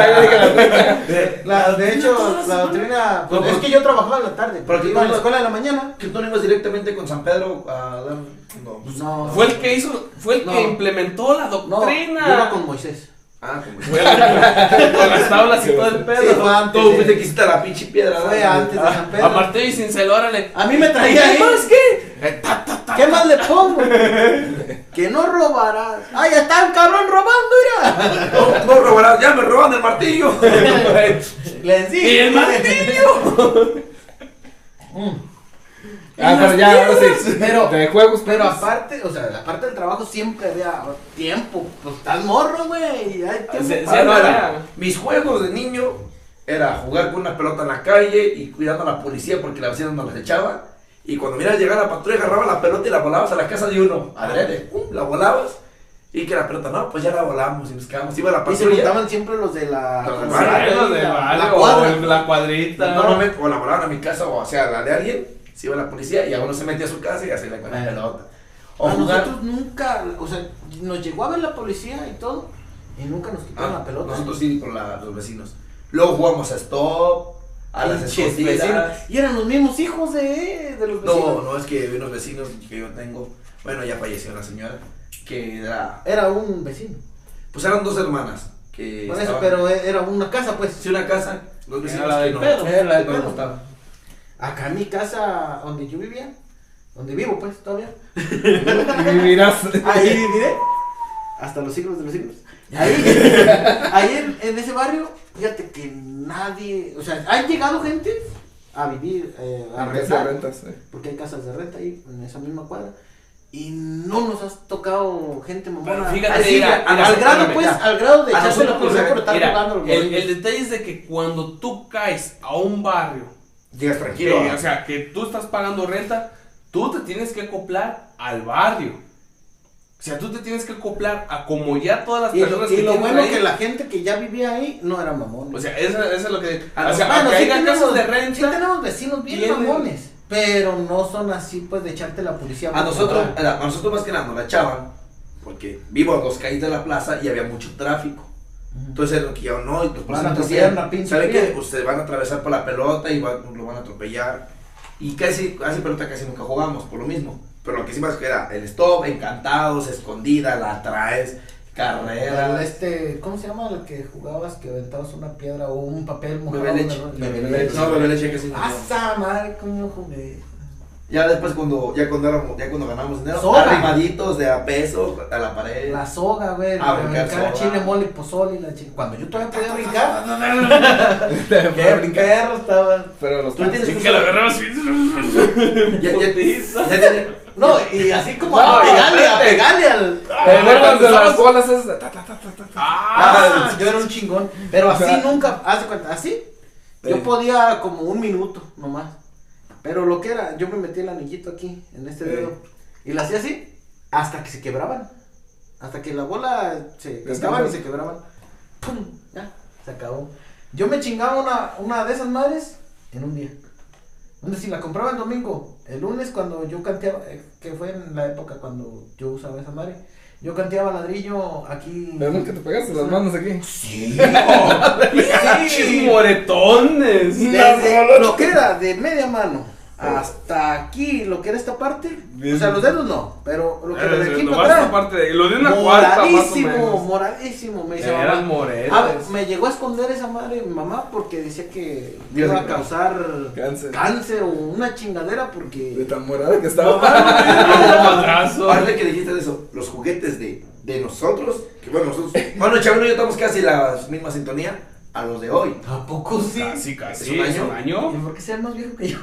hecho, la doctrina. Pues, es que yo trabajaba en la tarde. Porque iba a la escuela de la mañana. ¿Que tú no ibas directamente con San Pedro a dar.? No. Fue el que implementó la doctrina. Yo iba con Moisés. Como con las tablas y todo el pedo. Sí, fue antes. Tú fuiste que hiciste la pinche piedra. Fue antes de San Pedro. A martillo y cincel, órale. A mí me traía ahí. ¿Qué más qué? ¿Qué más le pongo? Que no robarás. ¡Ah, ya están cabrón robando, mira! No robarás, ya me roban el martillo. Les dije. ¡Y el martillo! Pero ya, ahora sí. Pero, de juegos, pero aparte, o sea, aparte del trabajo siempre había tiempo. Pues estás morro, güey. Hay tiempo. Mis juegos de niño era jugar con una pelota en la calle y cuidando a la policía porque la vecina nos las echaba. Y cuando miras llegar la patrulla, agarraba la pelota y la volabas a la casa de uno. Adrede, la volabas. Y que la pelota, no, pues ya la volamos y nos quedamos. Iba la patrulla. Y se juntaban siempre los de la. La cuadra. La cuadrita. Normalmente, o la volaban a mi casa o sea, la de alguien. Se iba a la policía y a uno se metía a su casa y así le con la pelota. O nosotros nunca, o sea, nos llegó a ver la policía y todo. Y nunca nos quitaron la pelota. Nosotros sí, con los vecinos. Luego jugamos a stop. A las escondidas. Y eran los mismos hijos de los vecinos. No, es que unos vecinos que yo tengo. Bueno, ya falleció una señora. Que era un vecino. Pues eran 2 hermanas. Que por eso, pero era una casa, pues. Sí, una casa. Los vecinos era la del pedo. Era la del pedo. Acá en mi casa, donde yo vivía. Donde vivo, pues, todavía. Vivirás. Ahí viviré. Hasta los siglos de los siglos. Ahí en ese barrio, fíjate que nadie, o sea, han llegado gente a vivir, a rentar, rentas, porque hay casas de renta ahí en esa misma cuadra, y no nos has tocado gente mamona. Fíjate, así, al grado de echarse la policía por estar jugando. El detalle es de que cuando tú caes a un barrio, llegas tranquilo. O sea, que tú estás pagando renta, tú te tienes que acoplar al barrio. O sea, tú te tienes que acoplar a como ya todas las personas que lo bueno ahí, que la gente que ya vivía ahí no era mamón. O sea, eso es lo que. O sea, aunque sí haya casas de renta. Sí tenemos vecinos bien mamones, pero no son así, pues, de echarte la policía. A nosotros más que nada nos la echaban, porque vivo a 2 calles de la plaza y había mucho tráfico. Entonces, lo que yo no, y los policías decían, ¿saben qué? Ustedes van a atravesar por la pelota y lo van a atropellar. Y casi pelota casi nunca jugamos, por lo mismo. Pero lo que hicimos era el stop, encantados, escondida, la traes, carrera. ¿Cómo se llama la que jugabas que aventabas una piedra o un papel mojado? Bebé leche. No, bebé leche que sí. ¡Asa madre, coño, jugué! Ya después cuando ganamos dinero, arrimaditos de a peso a la pared. La soga, güey. Brincar chile, mole, pozole y la chica. Cuando yo todavía podía brincar. Qué brincar estaban. Pero los tú tienes que la agarrabas así. No, y así como a pegarle al. de las bolas esas. Yo era un chingón. Pero así nunca, haz de cuenta, así. Yo podía como 1 minuto nomás. Pero lo que era, yo me metí el anillito aquí, en este dedo, y la hacía así, hasta que se quebraban. Hasta que la bola se cascaban y se quebraban. ¡Pum! Ya, se acabó. Yo me chingaba una de esas madres en un día. Donde si la compraba el domingo, el lunes cuando yo canteaba, que fue en la época cuando yo usaba esa madre, yo canteaba ladrillo aquí. ¿Pero nunca te pegaste las manos aquí? Sí. ¡Sí! ¡Moretones! Desde lo que era de media mano hasta aquí, lo que era esta parte. Bien. O sea, los dedos no, pero lo que era de aquí para Nomás atrás. esta parte lo de una cuarta más o Moradísimo, menos. moradísimo. Me dice, Eran mamá. moretes. Me llegó a esconder esa madre mi mamá porque decía que Dios iba a mío. causar Cáncer. cáncer o una chingadera De porque. tan morada que estaba. Madrazo. Ahora que dijiste de eso, los juguetes de nosotros, que bueno, nosotros, bueno, Chabelo y yo estamos casi la misma sintonía a los de hoy. ¿A poco sí? Casi. ¿Es un año? ¿Un año? ¿Y por qué sea más viejo que yo?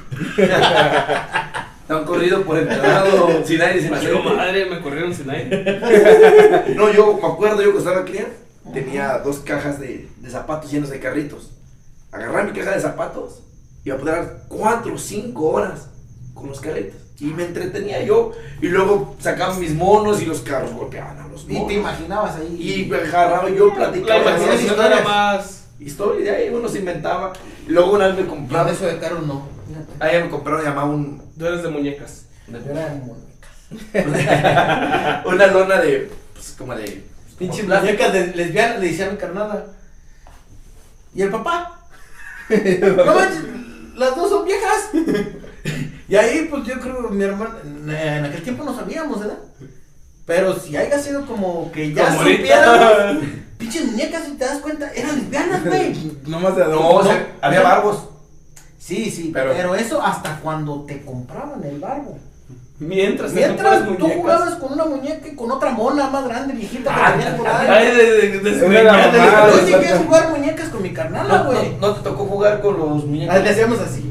Te han corrido por el lado sin aire, sin Yo, aceite. madre, me corrieron sin aire. No, yo me acuerdo, yo cuando estaba cría, tenía 2 cajas de zapatos llenos de carritos. Agarraba mi caja de zapatos y iba a poder dar 4 o 5 horas con los carritos. Y me entretenía yo. Y luego sacaban mis monos y los carros golpeaban a los Y monos. te imaginabas ahí. Y agarraba y yo La platicaba. imaginación historias. era más. Historia, y de ahí uno se inventaba. Y luego una vez me Yo compraron. de eso de carros no. Ahí me compraron, llamaba Tú eres de muñecas. Yo era de muñecas. una lona de. Pues como de. Pinche como plástico. muñecas de lesbianas, le decía a mi carnada. ¿Y el papá? No manches, las dos son viejas. Y ahí, pues yo creo que mi hermana, en aquel tiempo no sabíamos, ¿verdad? Pero si haya sido como que ya Como supiéramos, ahorita. pinches muñecas, si te das cuenta, eran lesbianas, güey. No más de No, dos. o sea, había barbos. Sí, sí, Pero- pero eso hasta cuando te compraban el barbo. Mientras Mientras te tú jugabas con una muñeca y con otra mona más grande, viejita, que tenías por ahí. Ay, Era la mamá. Yo llegué a jugar muñecas con mi carnala, güey. No te tocó jugar con los muñecos. Le hacíamos así.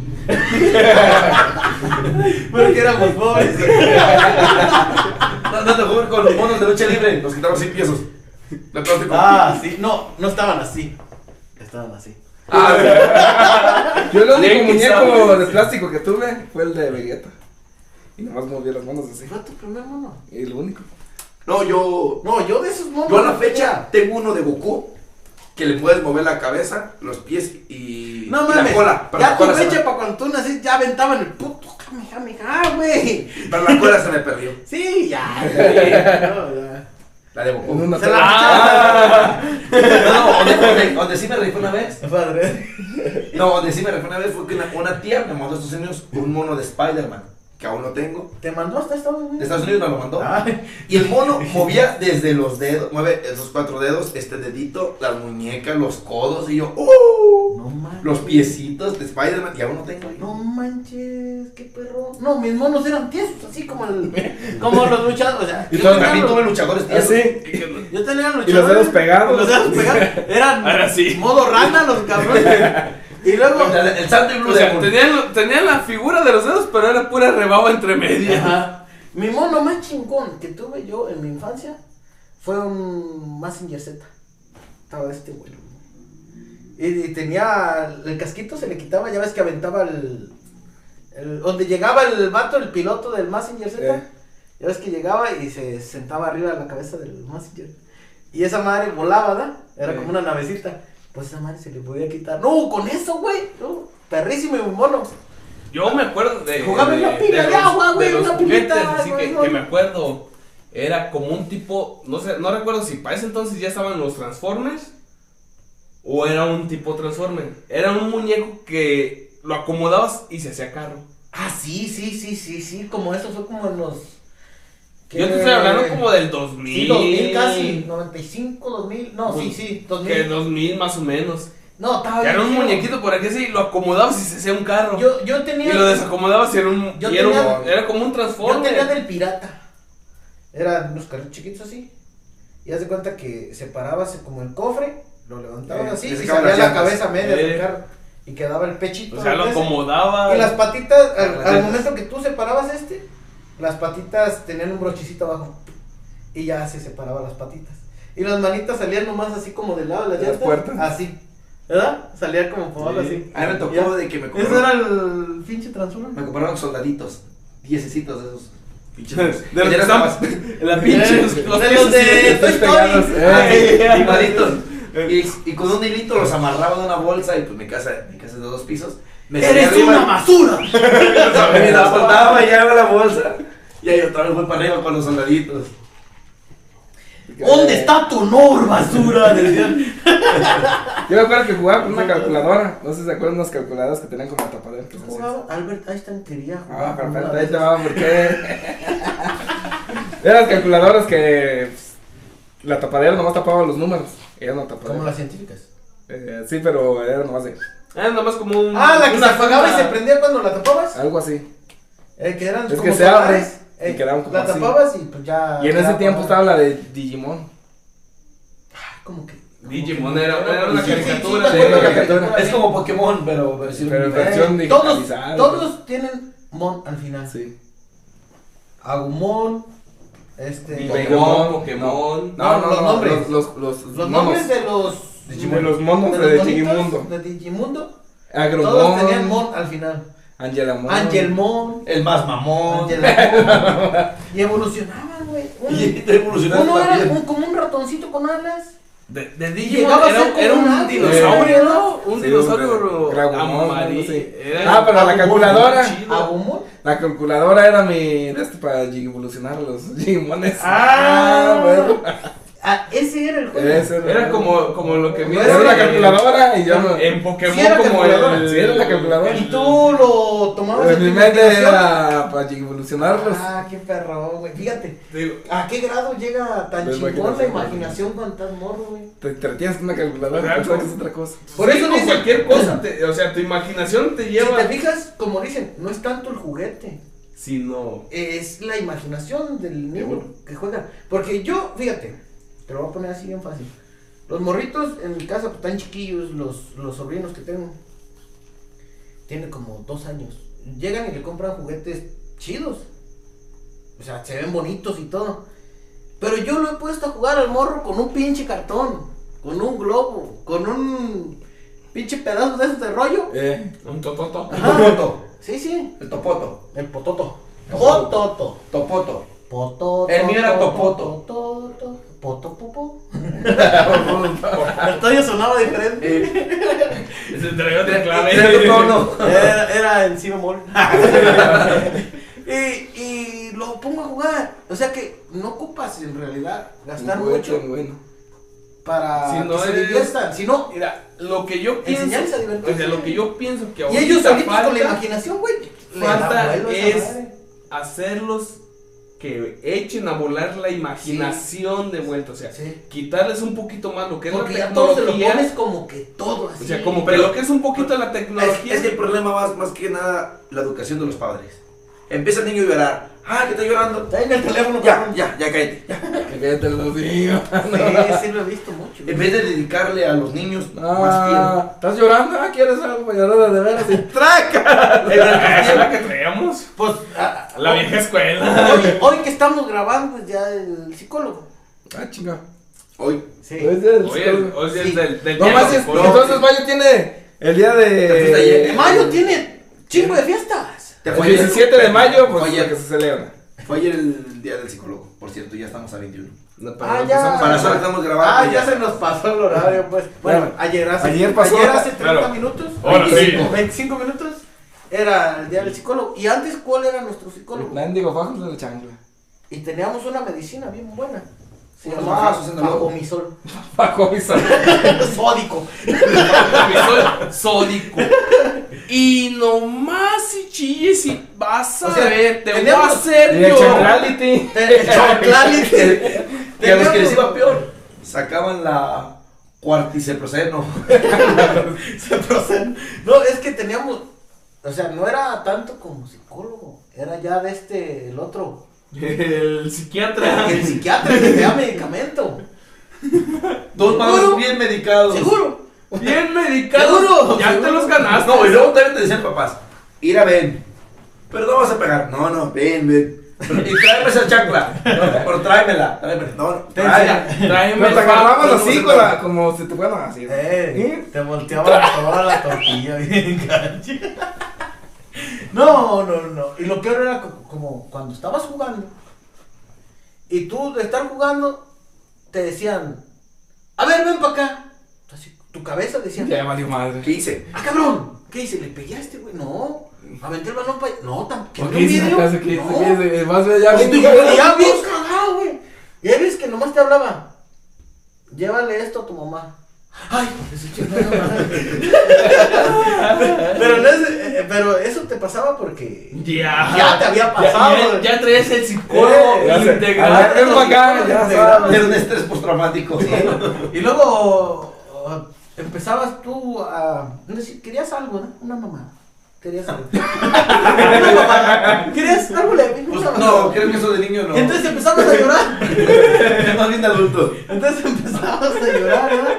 Porque éramos pobres. No te tocó jugar con los monos de lucha libre, los que estaban 100 pesos. De plástico. Sí, no estaban así. Estaban así. Yo el único Bien que muñeco sabes. de plástico que tuve fue el de Vegeta. Y nomás movía las manos así. ¿Fue tu primer mono? Y el único. No, yo Yo de esos monos. a la fecha tengo uno de Goku que le puedes mover la cabeza, los pies y, No y mames. la cola. Pero Ya la tu cola, se fecha me, para cuando tú naciste ya aventaban el puto Kamehameha, güey. pero la cola se me perdió. Sí, ya. No, ya. La de En Goku. una Se la- Ah, Donde sí me rifé una vez. Padre. No, donde sí me rifé una vez fue que una tía me mandó a Estados Unidos un mono de Spider-Man, que aún no tengo. ¿Te mandó hasta Estados De Unidos? Estados Unidos me lo mandó. Ay. Y el mono movía desde los dedos, mueve esos 4 dedos, este dedito, las muñecas, los codos, y yo, No manches. los piecitos de Spider-Man, y aún no tengo. No manches, qué perro. No, mis monos eran tiesos, así como como los luchadores. O sea, Y yo todo, tenía también los- tuve luchadores tiesos. Así. Yo tenía luchadores. Y los dedos pegados. Los dedos pegados. Eran Ahora sí. modo rana los cabrones. Y luego. El santo y Blue o sea, Demon. tenían la figura de los dedos, pero era pura rebaba entre medias. Ajá. Mi mono más chingón que tuve yo en mi infancia fue un Mazinger Z. Estaba este güey. Y tenía el casquito, se le quitaba, ya ves que aventaba donde llegaba el vato, el piloto del Mazinger Z. Ya ves que llegaba y se sentaba arriba de la cabeza del Mazinger. Y esa madre volaba, ¿verdad? Era como una navecita. Pues esa madre se le podía quitar. No, con eso, güey. No, perrísimo mi mono. Yo me acuerdo de. Jugaba en la pila de los- agua, güey, de los una pilita, juguetes, así güey, que güey. me acuerdo. Era como un tipo. No sé, no recuerdo si para ese entonces ya estaban los Transformers. O era un tipo Transformer. Era un muñeco que lo acomodabas y se hacía carro. Ah, sí, como eso fue como en los... Yo te estoy hablando como del 2000. Sí, 2000 casi, 95, 2000, no, Pues, sí, Que 2000. 2000 más o menos. No, estaba Que era un bien chido. muñequito por aquí así, lo acomodabas y se hacía un carro. Yo tenía... Y lo desacomodabas y era un. Yo y era, tenía- era como un Yo Transformer. tenía del pirata. Eran unos carritos chiquitos así. Y haz de cuenta que separabas como el cofre, lo levantabas así le y sacaban salía las la llantas. cabeza media del Eh. carro. Y quedaba el pechito. O sea, lo ese. acomodaba. Y las patitas, al Las momento que tú separabas las patitas tenían un brochecito abajo. Y ya se separaban las patitas. Y las manitas salían nomás así como del lado de las Las llantas. puertas. Así. ¿Verdad? Salían como por abajo Sí. así. A mí me tocó Ya. de que me Eso compraron, era el pinche Transformer. me compraron soldaditos, 10citos de esos. Pinches. De los Que que ya están- nada más. La pinche. De los de Toy pegados, Story. Igualitos. Y con un hilito los amarraba de una bolsa y pues mi casa es de 2 pisos. Me salía ¡Eres arriba una basura! y la soltaba y ya iba la bolsa. Y ahí otra vez voy para arriba con los soldaditos. ¿Dónde está tu honor, basura? Decían. Yo me acuerdo que jugaba con una calculadora. No sé si se acuerdan de unas calculadoras que tenían como tapadera. Jugaba, Albert Einstein quería jugar. Perfecto, ahí te va, porque. Eran calculadoras que. La tapadera nomás tapaba los números. Era una tapadera. Como las científicas. Sí, pero era nomás de. Era nomás como un. La que se apagaba y se prendía cuando la tapabas. Algo así. Que eran Es como que se abre. solares. Y quedaban como la así. tapabas y pues ya. Y en ese tiempo estaba la de Digimon. Como que. Digimon era una Sí, caricatura. sí, una caricatura. Es como Pokémon, pero versión. Pero versión todos, digitalizada. todos tienen Mon al final. Sí. Agumon. Pokémon. No, los nombres. Los Los nombres de los. De los monos de de los Digimundo. monitos de Digimundo. Agromon. Todos tenían Mon al final. Angelamon. Angelmon. El más mamón. Angelamon. Y evolucionaban, güey. Y te evolucionaste Uno era también. como un ratoncito con alas. De Llegaba Digimon a ser como era un un águila. dinosaurio, ¿no? Un Sí, dinosaurio Grabumon, amarillo. algo así. Era Pero la calculadora. chido. Agumon. La calculadora era mi. Para evolucionar los Digimones. Bueno. Ese era el juego. Era como lo que No Era miras la en- calculadora y yo no. En Pokémon Sí, era como calculadora. el. Sí, era la calculadora. Y tú lo tomabas En tu mi mente imaginación. era para evolucionarlos. Qué perro, güey. Fíjate. Digo, ¿A qué grado llega tan La chingón la imaginación. imaginación cuando estás morro, güey? Te entretienes con una calculadora, Claro. pensaba que es otra cosa. Por eso con dicen- cualquier cosa, o sea, tu imaginación te Si lleva. te fijas, como dicen, no es tanto el juguete, Sino. es la imaginación del niño que juega. Porque yo, fíjate, te lo voy a poner así bien fácil. Los morritos en mi casa, pues tan chiquillos, los sobrinos que tengo, tienen como 2 años. Llegan y le compran juguetes chidos. O sea, se ven bonitos y todo. Pero yo lo he puesto a jugar al morro con un pinche cartón, con un globo, con un pinche pedazo de esos de rollo. Un tototo. Topoto. Sí, sí, El topoto. el pototo. Pototo. Topoto. Pototo. El mío era topoto. Pototo. Potopopo. El tuyo sonaba diferente. Se traía otra Era clave. tu tono. Era en si bemol. y lo pongo a jugar. O sea que no ocupas en realidad gastar mucho Bueno. para Si no que se eres- diviertan. Si no, Mira, lo que yo pienso. Enseñarles a divertirse. O sea, lo que yo pienso que y ahorita ellos solitos falta, con la imaginación, güey. le da falta vuelo a esa es madre. hacerlos que echen a volar la imaginación de vuelta. O sea, Sí. quitarles un poquito más lo que es Porque la ya todo se lo tecnología. pones como que todo así. O sea, como que Pero- lo que es un poquito la Es tecnología. que el problema más que nada la educación de los padres. Empieza el niño a llorar. Que está llorando. Está en el teléfono. Ya, cabrón. ya, ya cállate. Ya. Que te lo digo. Sí, lo he visto mucho. En vez de dedicarle a los niños más tiempo. ¿Estás llorando? ¿Quieres algo para llorar de veras? ¡Traca! Esa es la que traíamos. Pues, La vieja escuela. hoy que estamos grabando ya el psicólogo. Chinga. Hoy. Sí. Oye, Sí. del No día más, de es- entonces Mayo tiene el día de. Mayo tiene chingo de fiestas. Te El fue ayer. 17 de mayo, pues Fue ayer. lo que se celebra. Fue ayer el día del psicólogo. Por cierto, ya estamos a 21. Ya. Para eso estamos grabando. Ya se nos pasó el horario, pues. Bueno, Bueno, ayer pasó. hace 30 Claro. minutos. Ahora sí. 25 minutos. Era el día del psicólogo. Y antes, ¿cuál era nuestro El psicólogo? mendigo fajos de la chancla. Y teníamos una medicina bien buena. Se Unos llamaba bajazos en el ojo. Fagomisol. Bajo mi sal. Sódico. Sódico. Y nomás si chilles y vas a O sea, ver, te voy a teníamos- hacer Y el llorar. chanclality. Choclalite. Y a los que les iba peor, sacaban la cuarticeproceno. No, es que teníamos. O sea, no era tanto como psicólogo. Era ya de el otro. El psiquiatra. El psiquiatra que te da medicamento. Dos manos ¿Seguro? bien medicados. ¿Seguro? Bien medicado. Seguro, Ya te seguro. los ganaste. No, y luego también te decían papás, ir a ven. Pero no vas a pegar. No, ven. Y tráeme esa chancla. No, pero tráemela. No, tráemela. Tráeme Pero te el agarrabas no, así no, con no. la, como si te fueran así. Te volteaba toda la tortilla bien gancha. No. Y lo peor era como cuando estabas jugando. Y tú de estar jugando, te decían, a ver, ven para acá. Así, tu cabeza decía, Ya valió madre. ¿Qué hice? cabrón, ¿qué hice? ¿Le pegué a este güey? No. Aventé el balón para allá. No, ¿Por ¿qué qué hice video? acaso? ¿Qué hice? No. ¿Qué hice? Más bien ya Y vi- ya bien cagado, güey. Y ahí ves que nomás te hablaba. Llévale esto a tu mamá. Ay, ese chingado madre. Pero eso te pasaba porque ya te había pasado. Ya traías el psicólogo integral. Era un estrés postraumático. Sí. Y luego empezabas tú a decir, querías algo, ¿no? Una mamá. Querías algo. Una mamá. ¿Querías algo leve? Pues, no, creo que eso de niño no. Entonces empezabas a llorar. Más bien de adulto. Entonces empezabas a llorar, ¿no?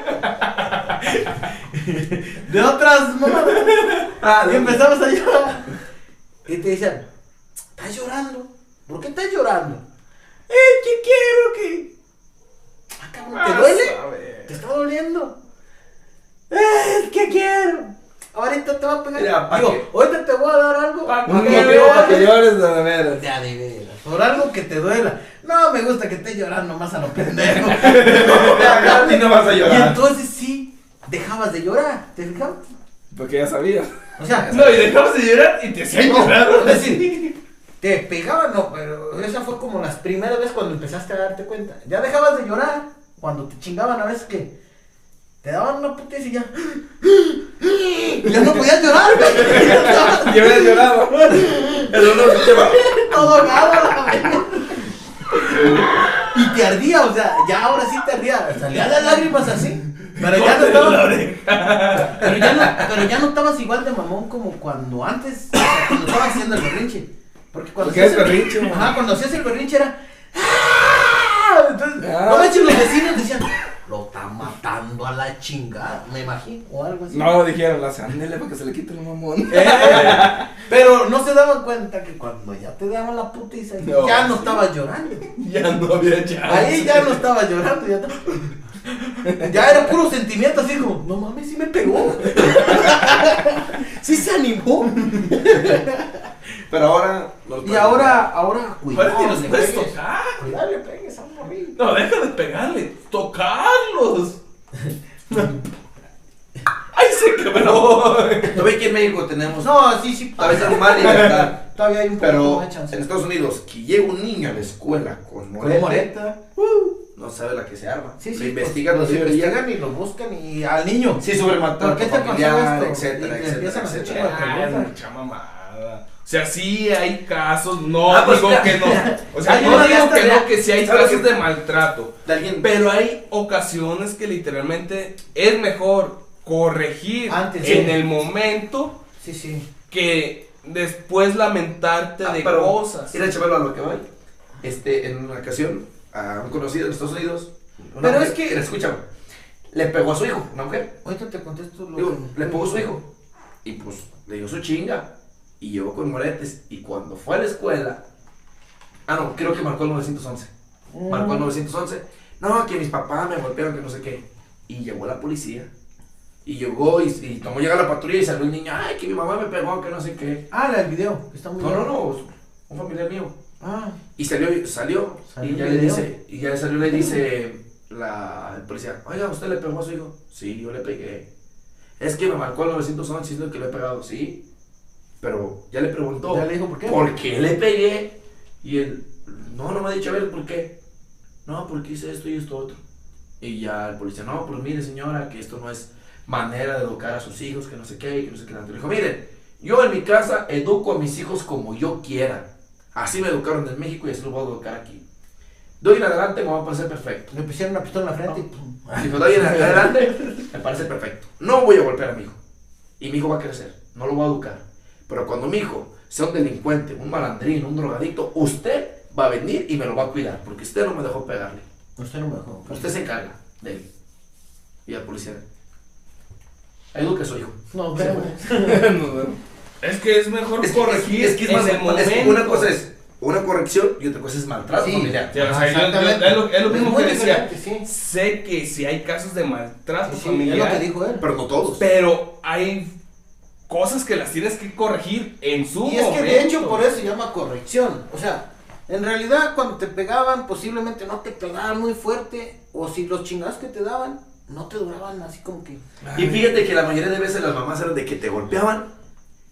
De otras mamás. Y empezabas a llorar. Y te decían, ¿estás llorando? ¿Por qué estás llorando? Que quiero que... Ah, cabrón, ¿te duele? ¿Te está doliendo? Que quiero. Ahorita te va a pegar. Mira, Digo, ahorita te voy a dar algo. Un motivo para que llores de veras. Ya de veras. Por algo que te duela. No me gusta que estés llorando más a lo pendejo. Y no vas a Y llorar. entonces sí, dejabas de llorar. ¿Te fijabas? Porque ya sabía. O sea, No, y dejabas de llorar y te hacían llorar. es decir, te pegaban, no, pero esa fue como las primeras veces cuando empezaste a darte cuenta. Ya dejabas de llorar cuando te chingaban a veces que te daban una putiza y ya. Y ya no podías llorar, güey. Yo había llorado. El olor se lleva. Todo ahogado a la vez. Y te ardía, o sea, ya ahora sí te ardía. Salían las lágrimas así. Pero ya no estabas. Pero ya no estabas igual de mamón como cuando antes, o sea, cuando estabas haciendo el berrinche. Porque cuando Porque es hacías berrinche, el, man. ajá, cuando hacías el berrinche era. ¡Ah! Entonces, no manches, los vecinos decían, lo está matando a la chingada, me imagino, o algo así. No, dijeron, las ándele para que se le quite el mamón. Pero no se daban cuenta que cuando ya te daban la putiza, No, ya no sí. estabas llorando. Ya no había chance. Ahí ya no estaba llorando, ya era puro sentimiento así como, no mames, sí me pegó. Sí se animó. Pero ahora. Y ahora, Pero cuidado, los le puedes pegues. tocar. Cuidado, le pegues a un morrillo. No, deja de pegarle. Tocarlos. ¡Ay, se quebró! Todavía aquí en México tenemos. No, sí. Todavía es normal libertad. Todavía hay un poco Pero de chance. en Estados Unidos, que llega un niño a la escuela con Con morete, moreta. no sabe la que se arma. Sí, lo sí, investigan, pues, lo lo investigan. investigan y lo buscan y al niño. Sí, sobre matar ¿Por qué te pasó familiar, esto? etcétera, Y le etcétera, empiezan a hacer etcétera. chingo de Ah, preguntas. mucha mamada. O sea, sí hay casos, no Ah, pues digo mira, que no. O sea, hay no una digo lista que de- no, que sí hay ¿sabes casos qué? de maltrato. De alguien. Pero hay ocasiones que literalmente es mejor corregir Antes, en sí. el momento Sí. que después lamentarte de pero, cosas. Mira, chavalo, a lo que voy. En una ocasión, a un conocido en Estados Unidos. una Pero mujer, es que- mira, escúchame. Le pegó a su hijo, una mujer. Ahorita te contesto lo Digo, que- le pegó a su hijo. Y pues le dio su chinga. Y llegó con moretes. Y cuando fue a la escuela. Ah, no, creo que marcó el 911. Marcó el 911. No, que mis papás me golpearon, que no sé qué. Y llegó la policía. Y llegó y tomó llegar la patrulla y salió el niño. Ay, que mi mamá me pegó, que no sé qué. Ah, el video, que está muy bien. No, un familiar mío. Ah, Y salió y ¿Salió ya el le video? dice, y ya salió y le dice el policía, oiga, ¿usted le pegó a su hijo? Sí, yo le pegué. Es que me marcó el 911 diciendo que le he pegado, sí. Pero ya le preguntó, ya le dijo por qué. ¿por qué le pegué? Y él, no me ha dicho a ver por qué. No, porque hice esto y esto otro. Y ya el policía, no, pues mire señora, que esto no es manera de educar a sus hijos, que no sé qué, que no sé qué tanto. Le dijo, miren, yo en mi casa educo a mis hijos como yo quiera. Así me educaron en México y así lo voy a educar aquí. De hoy en adelante me va a parecer perfecto. Le pusieron una pistola en la frente y pum. Dijo, de hoy en adelante me parece perfecto. No voy a golpear a mi hijo. Y mi hijo va a crecer. No lo voy a educar. Pero cuando mi hijo sea un delincuente, un malandrín, un drogadicto, usted va a venir y me lo va a cuidar. Porque usted no me dejó pegarle. Usted no me dejó. Usted se encarga de él. Y al policía. Eduque a su hijo. No, pero. Es que es mejor corregir es que es en más, el es momento. que una cosa es una corrección y otra cosa es maltrato Sí. familiar. Sí, o sea, Exactamente. es lo mismo muy que decía. diferente, sí. Sé que si hay casos de maltrato Sí, familiar, es lo que dijo él. Pero no todos. pero hay cosas que las tienes que corregir en su Y es momento. que de hecho por eso se llama corrección. O sea, en realidad cuando te pegaban, posiblemente no te pegaban muy fuerte. O si los chingados que te daban, no te duraban así como que. Y fíjate que la mayoría de veces las mamás eran de que te golpeaban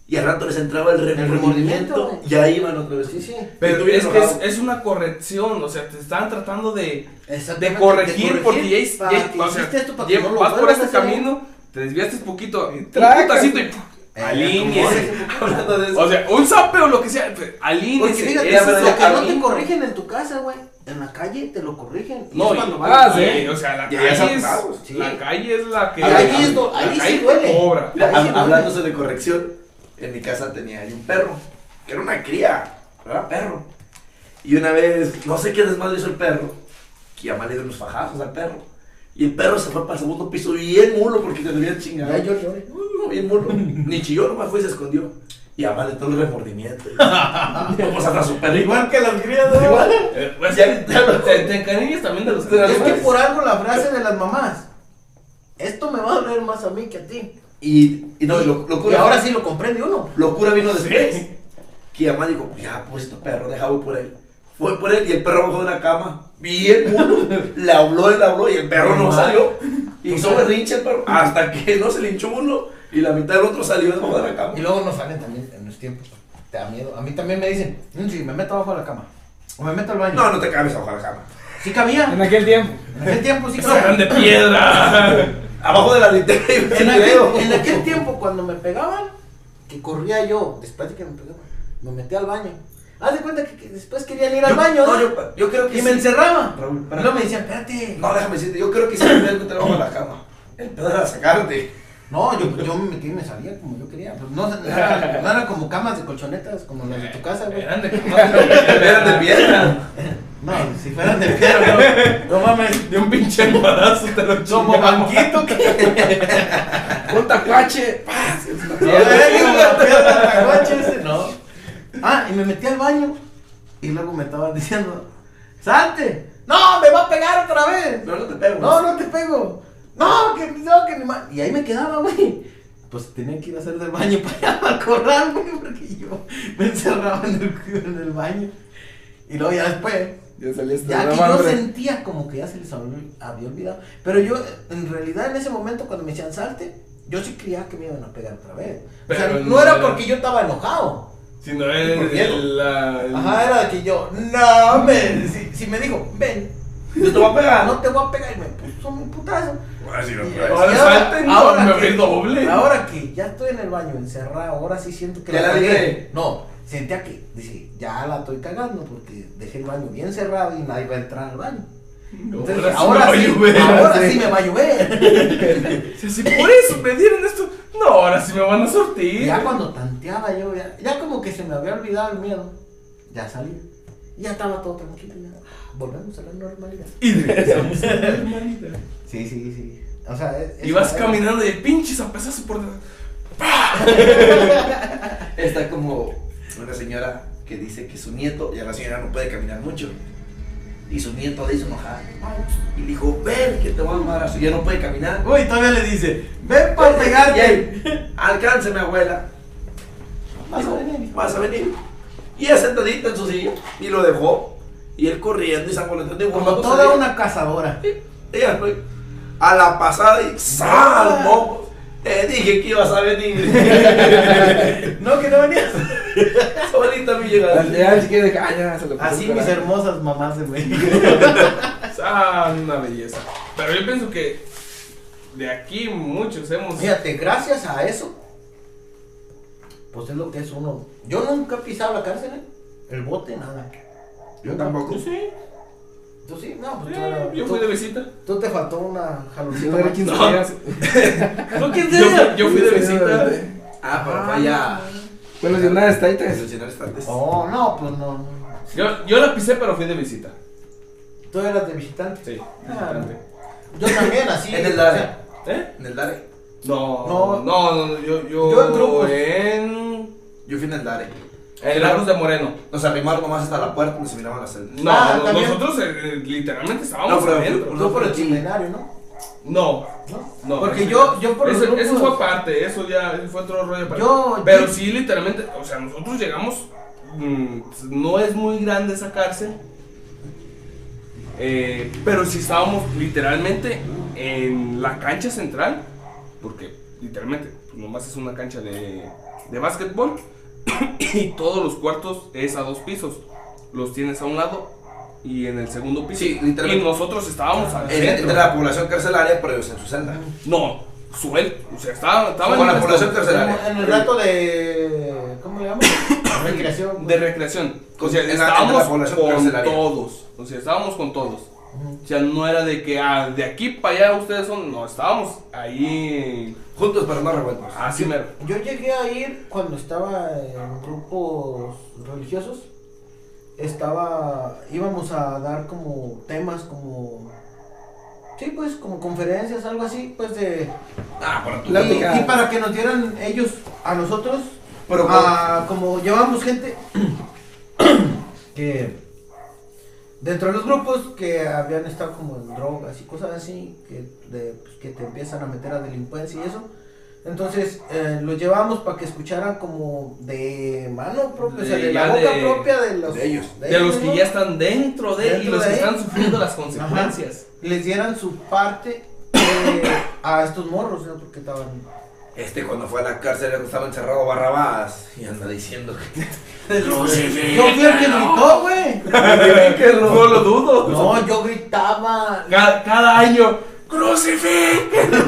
Y al rato les entraba el remordimiento. Y ahí iban otra vez. Sí. Pero es que es una corrección, o sea, te están tratando de corregir porque vas por este camino, te desviaste poquito, un putacito y alíñese. Hablando de eso. O sea, un zape o lo que sea, alíñese. Porque fíjate, Eso es lo que no te camino. corrigen en tu casa, güey, en la calle te lo corrigen. No, cuando sí, o sea, la Ya calle están es, bravos, sí. la calle es la que... Ahí la sí calle duele. cobra. Mira, Ahí sí duele. hablándose de corrección, en mi casa tenía ahí un perro, que era una cría, era perro. Y una vez, no sé qué desmadre hizo el perro, que ya me le dio unos fajazos al perro. Y el perro se fue para el segundo piso bien mulo porque te lo habían chingado. Ya, yo. No, bien mulo. Ni chilló, nomás fue y se escondió. Y a le todo el remordimiento. Pues hasta su perro. Igual que las crías, ¿no? Igual. Pues Ya- te encariñas también de los Es que animales. por algo la frase de las mamás, esto me va a doler más a mí que a ti. Y no, Y locura. ahora sí lo comprende uno. Locura vino después. Que mamá dijo, ya, pues este perro, deja voy por él. Fue por él y el perro bajó de la cama. Bien mulo. Le habló y el perro no salió. Hizo berrinche el perro. Hasta que no se le hinchó uno y la mitad del otro salió debajo de la cama. Y luego nos salen también en los tiempos. Te da miedo. A mí también me dicen, si me meto abajo de la cama. O me meto al baño. No, no te cabes abajo de la cama. Sí cabía. En aquel tiempo. En aquel tiempo sí Eran cabía. de piedra. Abajo de la litera y En aquel tiempo cuando me pegaban, que corría yo, después de que me pegaban, me metí al baño. Haz de cuenta que después querían ir al baño, ¿no? yo creo que Y me sí. encerraba. Raúl, Y para- luego me decían, espérate. No, déjame decirte, yo creo que sí me voy a meter abajo de la cama. El pedo era sacarte. No, yo me metí y me salía como yo quería. Pues no era como camas de colchonetas como las de tu casa, güey. Eran de Eran de piedra. No, si fueran de piedra, no mames. De un pinche embarazo te lo Como chingamos. banquito que. Un tacuache. ¡Pah! No. Ah, y me metí al baño. Y luego me estaban diciendo, ¡salte! ¡No, me va a pegar otra vez! No, no te pego. No te pego. No, que ni más. Y ahí me quedaba, güey. Pues tenía que ir a hacer del baño para allá, para el corral, güey, porque yo me encerraba en el baño. Y luego ya después, Ya saliste ya de que la yo hambre. sentía como que ya se les había olvidado. Pero yo, en realidad, en ese momento, cuando me decían salte, yo sí creía que me iban a pegar otra vez. O sea, Pero no no era era- porque yo estaba enojado. Si no es Por miedo. Ajá, era de que yo, no, ven. Si me dijo, ven, Yo te voy a pegar. no te voy a pegar, y me puso un putazo. Así no Y puedes. Ahora y salten, ahora me que- ven doble. Ahora que ya estoy en el baño encerrado, ahora sí siento que Ya la cagué. libré. No, sentía que, dice, ya la estoy cagando porque dejé el baño bien cerrado y nadie va a entrar al baño. Entonces, ahora sí me va a llover. ahora sí me va a llover. Si por eso me dieron esto, no, ahora sí me van a sortir. Ya cuando tanteaba yo, ya como que se me había olvidado el miedo, ya salí. Y ya estaba todo tranquilo. Ya, volvemos a la normalidad. Y regresamos a la normalidad. Sí. O sea, Y vas caminando y el pinche zapesazo por detrás. Está como una señora que dice que su nieto, ya la señora no puede caminar mucho. Y su nieto le hizo enojar. Y le dijo, ven que te voy a amar. Ya no puede caminar. Uy, todavía le dice, ven para Y pegarte. él, alcánceme, abuela. Vas a venir. Y ella sentadita en su silla. Y lo dejó. Y él corriendo y zangolotando y Como burlándose toda de ella. una cazadora. Ella fue a la pasada y ¡salmo! Te dije que ibas a venir. No, que no venías. Solita mi llegada. Ya si quiere, ya se lo puso Así para- mis hermosas mamás de México. Una belleza. Pero yo pienso que de aquí muchos hemos. Fíjate, gracias a eso, pues es lo que es uno. Yo nunca he pisado la cárcel, ¿eh? El bote, nada. Yo tampoco. Sí, ¿Tú sí? No, pues yo fui de visita. tú te faltó una Yo jaloncita. era más. 15 No. días. ¿Tú quién Yo fui de visita. Ah, pero fue allá. Fue los de Taitas. Solucionar estantes. Oh, no, pues no. Yo la pisé, pero fui de visita. Tú eras de visitante. Sí, Ah, visitante. Yo también, así. En el o Dare. sea, ¿Eh? En el Dare. No, yo Yo en grupos. Yo fui en el Dare. En Lagos de Moreno. Nos arrimaron nomás hasta la puerta donde se miraban las celdas. No, también. nosotros literalmente estábamos No, pero- adentro. tú por el seminario, ¿no? No, ¿No? no. Porque ese- yo por los Eso grupos- fue aparte, eso ya fue otro rollo aparte. Yo- Pero yo- sí, literalmente, o sea, nosotros llegamos, no es muy grande esa cárcel, pero sí estábamos literalmente en la cancha central, porque literalmente, pues nomás es una cancha de de básquetbol y todos los cuartos es a 2 pisos. Los tienes a un lado y en el segundo piso. Sí, literalmente. Y nosotros estábamos al De centro. la población carcelaria, pero ellos en su celda. No, o sea, estaba Con la población carcelaria. En el rato de. ¿Cómo le llaman? Recreación. de recreación. O sea, En la estábamos población con carcelaria. todos. O sea, estábamos con todos. O sea, no era de que de aquí para allá ustedes son. No, estábamos ahí. Juntos pero no revueltos. Así mero. Yo llegué a ir cuando estaba en grupos religiosos. Íbamos a dar como temas como. Sí, pues como conferencias, algo así, pues de. Para tu Y para que nos dieran ellos a nosotros. Pero como llevamos gente que dentro de los grupos que habían estado como en drogas y cosas así, que te empiezan a meter a delincuencia y eso. Entonces los llevamos para que escucharan como de mano propia, o sea, de la boca propia de ellos. De los que ¿no? ya están dentro de y los que de están sufriendo las consecuencias. Les dieran su parte a estos morros, ¿no? Porque estaban. Cuando fue a la cárcel estaba encerrado Barrabás y anda diciendo que Yo fui el que gritó, güey. No lo dudo. No, yo gritaba. Cada año. ¡Crucifíquenlo!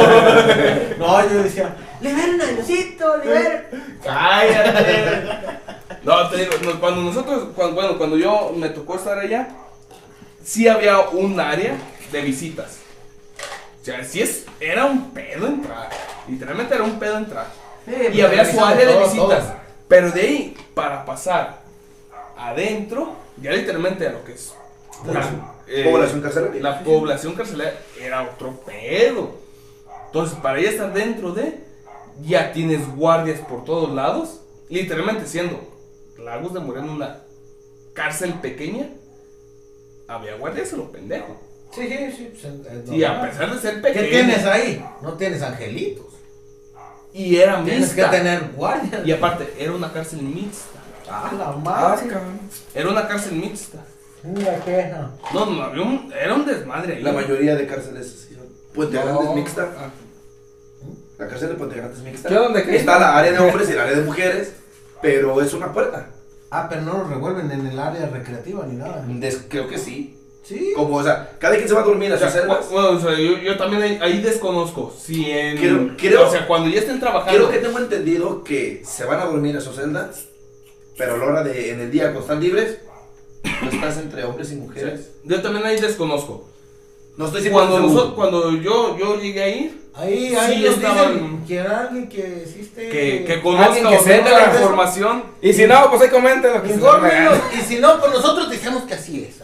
No, yo decía, liberen a Diosito, liberen. ¡Cállate! No, te digo, cuando nosotros, cuando yo me tocó estar allá, sí había un área de visitas. O sea, era un pedo entrar. Literalmente era un pedo entrar. Y había su área de visitas. Pero de ahí, para pasar adentro, ya literalmente a lo que es población carcelaria. La población carcelaria era otro pedo. Entonces, para ya estar dentro ya tienes guardias por todos lados. Literalmente siendo Lagos de Moreno una cárcel pequeña, había guardias a lo pendejo. Sí. Pues, Y a pesar de ser pequeña. ¿Qué tienes ahí? No tienes angelitos. Y era Tienes mixta. que tener guardias. Y aparte, era una cárcel mixta. La madre. Era una cárcel mixta. Mira qué. No, era un desmadre ahí. La mayoría de cárceles sí son. Puente Grande es mixta. Ah. La cárcel de Puente Grande es mixta. ¿Qué dónde qué? Está la área de hombres y el área de mujeres, pero es una puerta. Pero no los revuelven en el área recreativa ni nada. Creo que sí. Sí. Como, o sea, cada quien se va a dormir a sus celdas. Bueno, o sea, yo también ahí desconozco. Si Creo- o sea, cuando ya estén trabajando. Creo que tengo entendido que se van a dormir a sus celdas, pero a la hora en el día cuando están libres, no estás entre hombres y mujeres. Yo también ahí desconozco. No estoy seguro. Cuando yo llegué ahí, Ahí sí nos estaban- dicen que era alguien que existe. que conozca Alguien que o sepa sepa la eso. información. Y si no, pues ahí comenten lo que se les Infórmenos, regale. y si no, pues nosotros decimos que así es.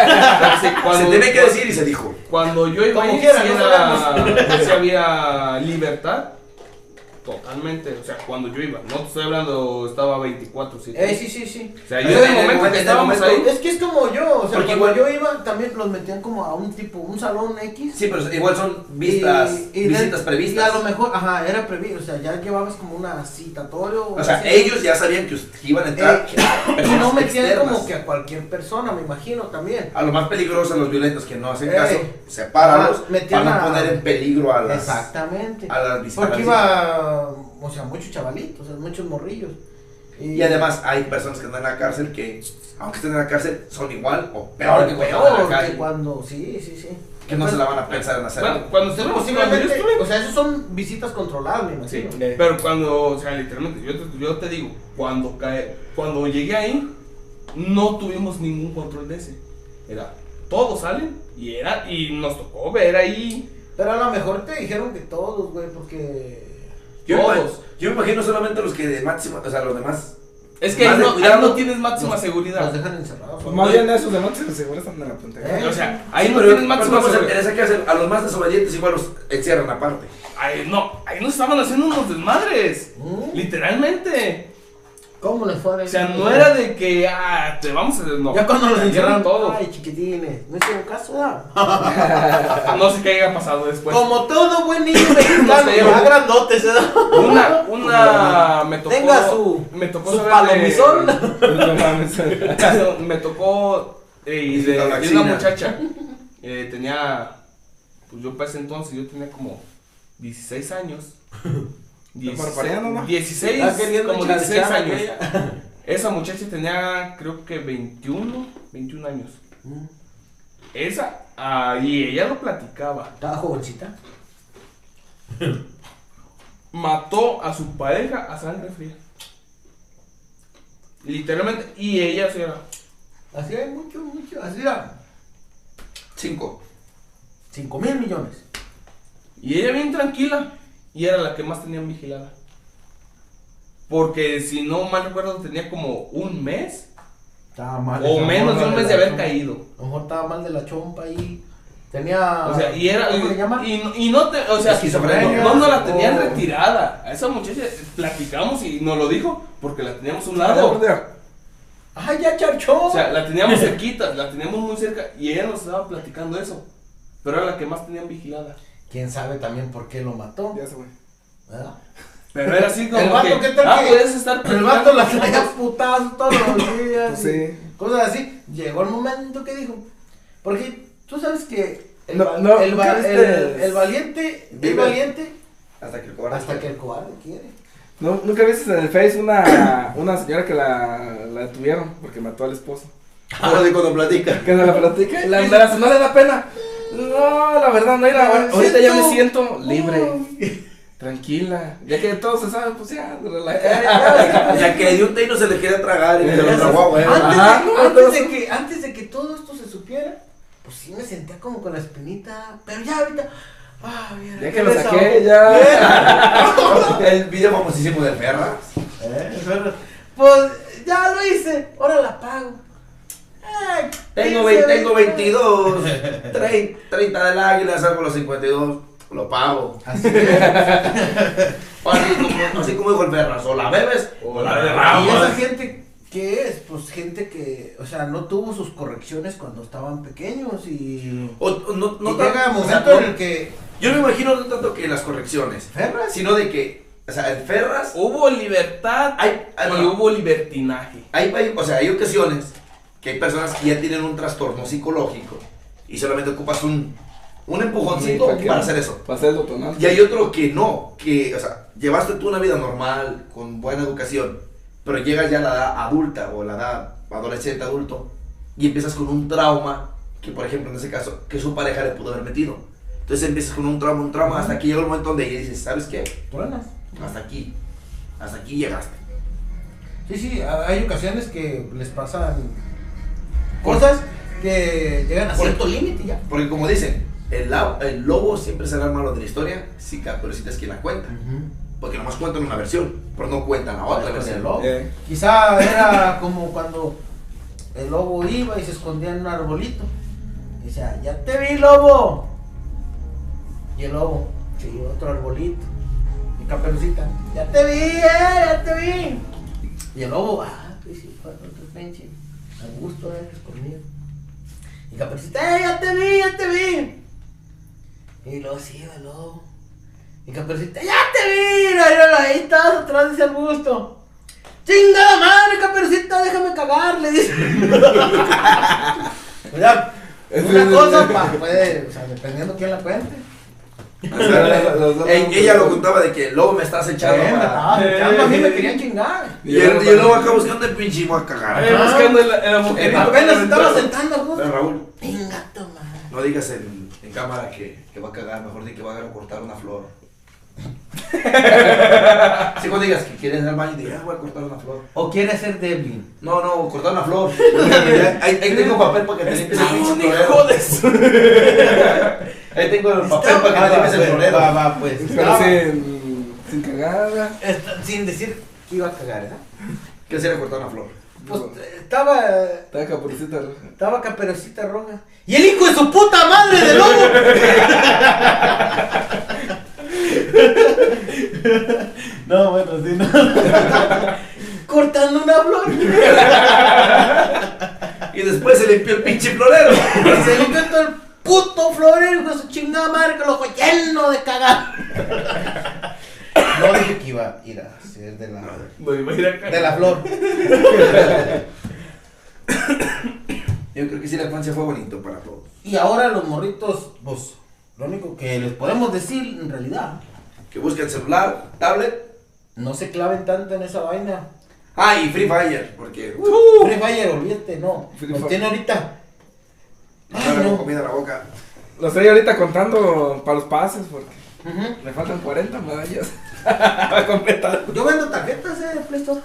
Se tiene que decir y se dijo. Cuando yo iba Como ahí, quiera, sí, no sí había libertad. Totalmente. O sea, cuando yo iba. No te estoy hablando, estaba 24/7. Sí. O sea, yo Pero en en el el momento que momento- estábamos ahí. Es que es como yo, o sea, Porque cuando igual- yo iba también los metían como a un salón X. Sí, pero igual son visitas y previstas. Y a lo mejor, era previsto, o sea, ya llevabas como una citatorio. O sea, así. ellos ya sabían que iban a entrar. Y personas no metían externas. como que a cualquier persona, me imagino también. A los más peligrosos, a los violentos que no hacen Ey. caso, sepáralos Ajá, metían para no a- poner en peligro a las, Exactamente. a las visitas. Porque iba, o sea, muchos chavalitos, o sea, muchos morrillos. Y además hay personas que están en la cárcel que, aunque estén en la cárcel, son igual o peor que cuando están en la peor que calle. cuando, sí. Que no se la van a pensar en hacer Bueno, algo. cuando Sí, estuve, cuando yo posiblemente, estuve. o sea, esos son visitas controladas, me Sí, imagino. pero cuando, o sea, literalmente, yo te digo, cuando llegué ahí, no tuvimos ningún control de ese. Era, todos salen y nos tocó ver ahí. Pero a lo mejor te dijeron que todos, güey, porque... Yo me imagino solamente los que de máxima, o sea, los demás. Es que Más ahí de no, cuidado, ahí no tienes máxima Los seguridad. dejan encerrados. Pues más bien esos de montes seguro están en la punta. O sea, ahí Sí, no pero tienes máxima vamos en seguridad. esa cárcel, a los más desobedientes igual los encierran aparte. Ahí no estaban haciendo unos desmadres. ¿Mm? Literalmente. ¿Cómo les fue? O sea, no era de que, te vamos a... No, Ya cuando los encerraron todo. Ay, chiquitines, no hicieron caso, ¿verdad? No sé qué haya pasado después. Como todo buen niño mexicano, sé, ya grandotes, ¿verdad? Una me tocó. Tenga su saber palomizón. No mames. me tocó y Su de tabaxina. una muchacha. Tenía, pues yo para ese entonces yo tenía como 16 años. Parpadeando, ¿no? 16, Está queriendo como 16 chanchar años. aquella. Esa muchacha tenía, creo que 21 años. Esa, y ella lo platicaba. Estaba jovencita. Mató a su pareja a sangre fría. Literalmente, y ella se era. Así hay mucho, así era. 5,000 millones. Y ella bien tranquila. Y era la que más tenían vigilada. Porque si no mal recuerdo, tenía como un mes. Estaba mal. O menos de un mes de haber caído. A lo mejor estaba mal de la chompa ahí. Tenía. O sea, y era. ¿Cómo se llama? Y no te. O sea, Esquizofrenia. no la tenían O- retirada. A esa muchacha platicamos y nos lo dijo porque la teníamos a un Ya, lado. por Dios. ¡Ay, ya charchó! O sea, la teníamos cerquita, la teníamos muy cerca. Y ella nos estaba platicando eso. Pero era la que más tenían vigilada. Quién sabe también por qué lo mató. Ya se fue. ¿Verdad? Pero era así como El vato, que. ¿qué tal que puedes estar El vato la traía putazos todos los días. Pues sí. Cosas así. Llegó el momento que dijo. Porque tú sabes que el, No, va- no, el, va- ¿qué viste? el valiente es Vive. valiente Hasta que el cobarde. hasta que el cobarde quiere. ¿No, ¿Nunca viste en el Face una señora que la detuvieron porque mató al esposo? Ahora de cuando platica. Que no la platica. La embarazo, no le da pena. No, la verdad, no. Ahorita ya me siento libre. Tranquila. Ya que todos se saben, pues ya, O sea, que le dio un té y no se le quería tragar y se lo tragó a huevo. Ajá, no, Antes de que todo esto se supiera, pues sí me sentía como con la espinita. Pero ya ahorita. Ah, mira, Ya qué que lo desahogo. saqué, ya. El video famosísimo de Ferras. Pues ya lo hice, ahora la pago. Ay, Tengo 22, 30 del águila, salgo los 52, lo pago. Así es. Así como dijo el Ferras, o la bebes o la Y derramas. esa gente, ¿qué es? Pues gente que, o sea, no tuvo sus correcciones cuando estaban pequeños y. No y tan- llega un o sea, momento en no- el que. yo me imagino no tanto que las correcciones, Ferras. sino de que, o sea, el Ferras, Hubo libertad y bueno, hubo libertinaje. o sea, hay ocasiones que hay personas que ya tienen un trastorno psicológico y solamente ocupas un empujoncito Sí, para hacer eso. Para hacer el botonazo. Y hay otro que no, que, o sea, llevaste tú una vida normal, con buena educación, pero llegas ya a la edad adulta o la edad adolescente, adulto, y empiezas con un trauma, que por ejemplo en ese caso, que su pareja le pudo haber metido. Entonces empiezas con un trauma, hasta que llega el momento donde dices, ¿sabes qué? Truenas. Hasta aquí llegaste. Sí, sí, hay ocasiones que les pasan cosas que llegan a Por- cierto límite ya. Porque como dicen, el lobo siempre será el malo de la historia, si Caperucita es quien la cuenta. Porque nomás cuentan una versión, pero no cuentan la otra Con el versión. lobo. Eh. Quizá era como cuando el lobo iba y se escondía en un arbolito. Y decía, ya te vi, lobo. Y el lobo se iba a otro arbolito. Y Caperucita, ya te vi, ya te vi. Y el lobo, pues sí, fue otro pinche. A gusto eres conmigo. Y Caperucita, ya te vi, ya te vi. Y luego sí iba el lobo. Y Caperucita, ya te vi, míralo ahí, estás atrás de ese arbusto. ¡Chingada madre, Caperucita, déjame cagar! Le dice. O sea, una cosa puede, o sea, dependiendo quién la cuente. Ella lo contaba de que el lobo me está acechando. Me para- estaba acechando, a mí me querían chingar. Y el lobo acá buscando el pinche y voy a cagar. Buscando la mujer. Apenas estaba sentando a gusto. Pero Raúl, Venga, toma. no digas en cámara que va a cagar, mejor di que va a cortar una flor. Si cuando digas que quieres ir al baño, digas, voy a cortar una flor. ¿O quiere ser Devlin? No, cortar una flor. Ahí tengo papel para que te limpies el pinche Hijo de su. florero. Ahí tengo el papel para que te limpies el florero. Va, pues. Pero sin cagada. Sin decir que iba a cagar, ¿verdad? ¿Qué sería cortar una flor? Pues estaba Está Caperucita Roja. Estaba Caperucita Roja. ¡Y el hijo de su puta madre de lobo! No, bueno, sí, no. Cortando una flor. Y después se limpió el pinche florero. Y se limpió todo el puto florero, hijo de su chingada madre, que lo dejó lleno de cagar. No dije que iba a ir a hacer de la flor. Yo creo que sí, la infancia fue bonito para todos. Y ahora los morritos, pues, lo único que les podemos decir en realidad Que busquen celular, tablet no se claven tanto en esa vaina. Ah, y Free Fire, porque... Free Fire, olvídate, no. Lo tiene ahorita. No le comida a la boca. Lo estoy ahorita contando para los pases porque Ujú. me faltan 40 medallas para completar. Yo vendo tarjetas, Play Store.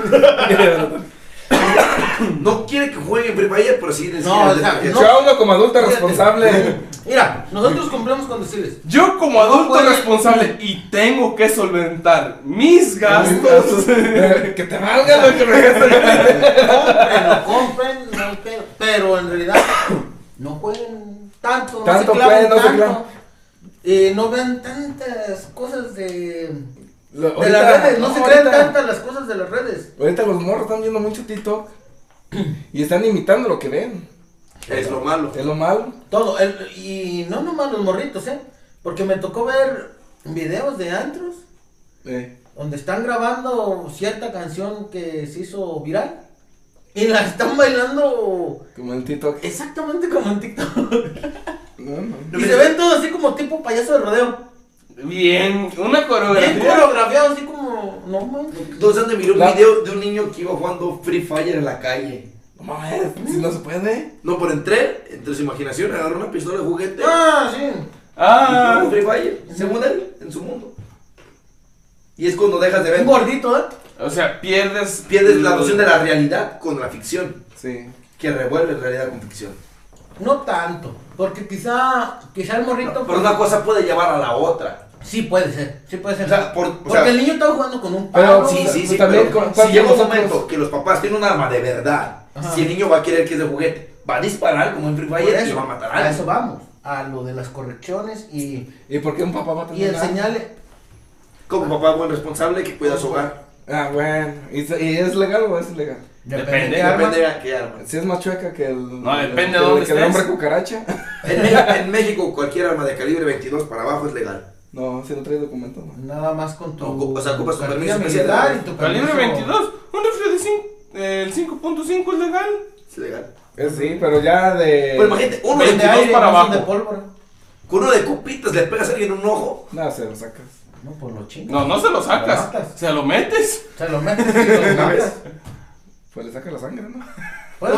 No quiere que juegue Free Fire, pero sí les No, quiere o sea, dejar. no. Yo uno como adulto Fíjate. responsable. Mira, nosotros cumplimos con decirles. Yo como adulto puede- responsable y tengo que solventar mis gastos. Que te valga lo que me gastan. Compren, no hay pedo. Pero en realidad, no jueguen tanto, no Tanto se claven pues, no se tanto. No vean tantas cosas de Ahorita- las redes, no se crean ahorita- tantas las cosas de las redes. Ahorita los morros están viendo mucho TikTok y están imitando lo que ven. Es lo malo. Es lo malo. Todo, y no nomás los morritos, porque me tocó ver videos de antros donde están grabando cierta canción que se hizo viral y la están bailando Como en TikTok. exactamente como en TikTok. No. Y se ven todos así como tipo payaso de rodeo. Bien, una Bien coreografía. coreografiado, así como, no mames. Entonces antes miré un La- video de un niño que iba jugando Free Fire en la calle. No mames, si no se puede. No, por entre su imaginación, agarró una pistola de juguete Ah, sí. y Ah, jugó Free Fire, según él, en su mundo. Y es cuando dejas de ver, Un gordito, o sea, pierdes la noción de la realidad con la ficción, Sí. que revuelve realidad con ficción. No tanto, porque quizá el morrito. Pero una cosa puede llevar a la otra. Sí puede ser, sí puede ser. O sea, porque el niño estaba jugando con un Pero palo. Sí, sí, sí, También pero con- si llega un nosotros- momento que los papás tienen un arma de verdad, Ajá. si el niño va a querer que es de juguete, va a disparar como en Free Por Fire y eso, va a matar a a alguien. eso vamos, a lo de las correcciones y ¿Y por qué un papá va a tener el arma? señale. Como papá buen responsable que cuida su hogar. Ah, bueno. ¿Y es legal o es ilegal? Depende, qué arma. Depende de qué arma. Si es más chueca que el. No, depende de que dónde que el estés. hombre cucaracha. En México cualquier arma de calibre 22 para abajo es legal. No, si no trae documento, no. Nada más con tu. O sea, ocupas tu cartilla permiso militar especial. y tu calibre permiso- 22, un rifle de 5, el 5.5 es legal. Es legal. Sí, pero ya de. Pero imagínate, uno De de, 22 aire, para no son abajo. de pólvora. con uno de copitas le pegas a alguien en un ojo. No, se lo sacas. No, pues lo chingas. No, no se lo Lo sacas, matas. se lo metes. Se lo metes y lo matas. Pues le saca la sangre, ¿no? Bueno,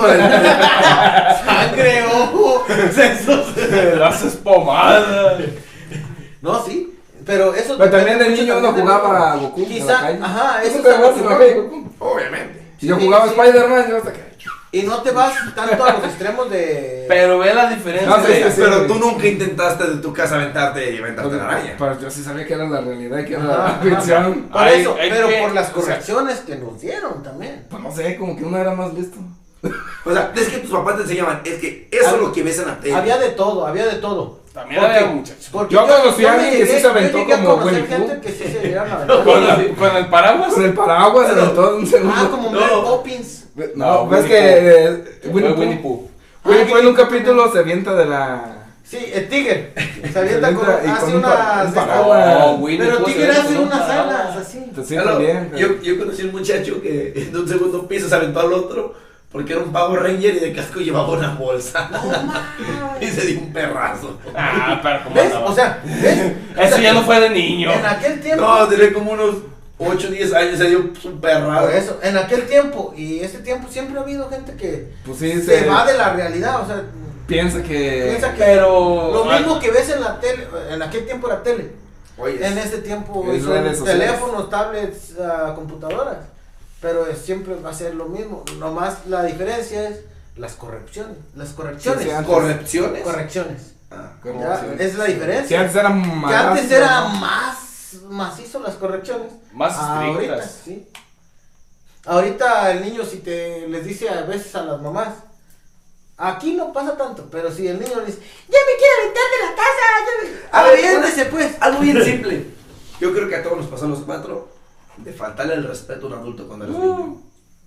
sangre, ojo, sesos. Lo haces pomada. No, sí. Pero eso. Pero también de depende niño mucho uno también de- jugaba a Goku en la Quizá, calle. ajá, ¿Tú eso te es jugabas lo en que la voy. calle, Goku? Obviamente. Si yo Sí, jugaba sí. Spider-Man, yo hasta que. Y no te vas tanto a los extremos de. Pero ve la diferencia. No, sí, de- sí, sí. Pero tú nunca intentaste de tu casa aventarte y aventarte la araña. Pero yo sí sabía que era la realidad y que era Ajá, la ajá. ficción. Por Hay- eso, hay pero que- por las o sea- correcciones que nos dieron también. Pues no sé, como que uno era más listo. O sea, es que tus papás te enseñaban, es que eso es lo que ves en la tele. Había de todo, había de todo. También ¿Por había qué? muchachos. Porque Yo conocí a me alguien que sí llegué- se aventó yo llegué a como conocer Winnie Pooh. gente que sí se llegaron a Con, aventar. con el paraguas. Con el paraguas se aventó un segundo. Ah, como No. Mary Poppins. No, No, ves Winnie que Fue Winnie Winnie Pooh. Pooh. Winnie Pooh en un capítulo se avienta de la. Sí, el Tigre. Se avienta avienta con, y hace con un unas. paraguas. No, Winnie Pero Pooh Tigre se hace ve con unas un alas paraguas. así. Pues sí, Claro, también. pero- yo conocí un muchacho que en un segundo piso se aventó al otro porque era un Power Ranger y de casco llevaba una bolsa. No mames. Y se dio un perrazo. Ah, pero como ¿Ves? andaba. O sea, ¿ves? Eso ya no fue de niño. En aquel tiempo. No, tenía como unos 8 o 10 años, se dio un perrazo. Por eso, en aquel tiempo y este tiempo siempre ha habido gente que Pues sí, se va de la realidad, o sea, piensa que. piensa que Pero. lo mismo que ves en la tele, en aquel tiempo era tele, Oye, en este tiempo Es son redes sociales. teléfonos, tablets, computadoras, pero siempre va a ser lo mismo, nomás la diferencia es las correcciones, Sí, antes- ¿correcciones? correcciones, Ah, ya, Correcciones. es la Si diferencia, antes era que más. antes era más macizo las correcciones, Más ahorita estrictas. sí. Ahorita el niño si te les dice a veces a las mamás, aquí no pasa tanto, pero si el niño le dice, ya me quiero aventar de la casa, A ver, aviéntese pues. algo bien simple. Yo creo que a todos nos pasó a los 4 de faltarle el respeto a un adulto cuando eres niño.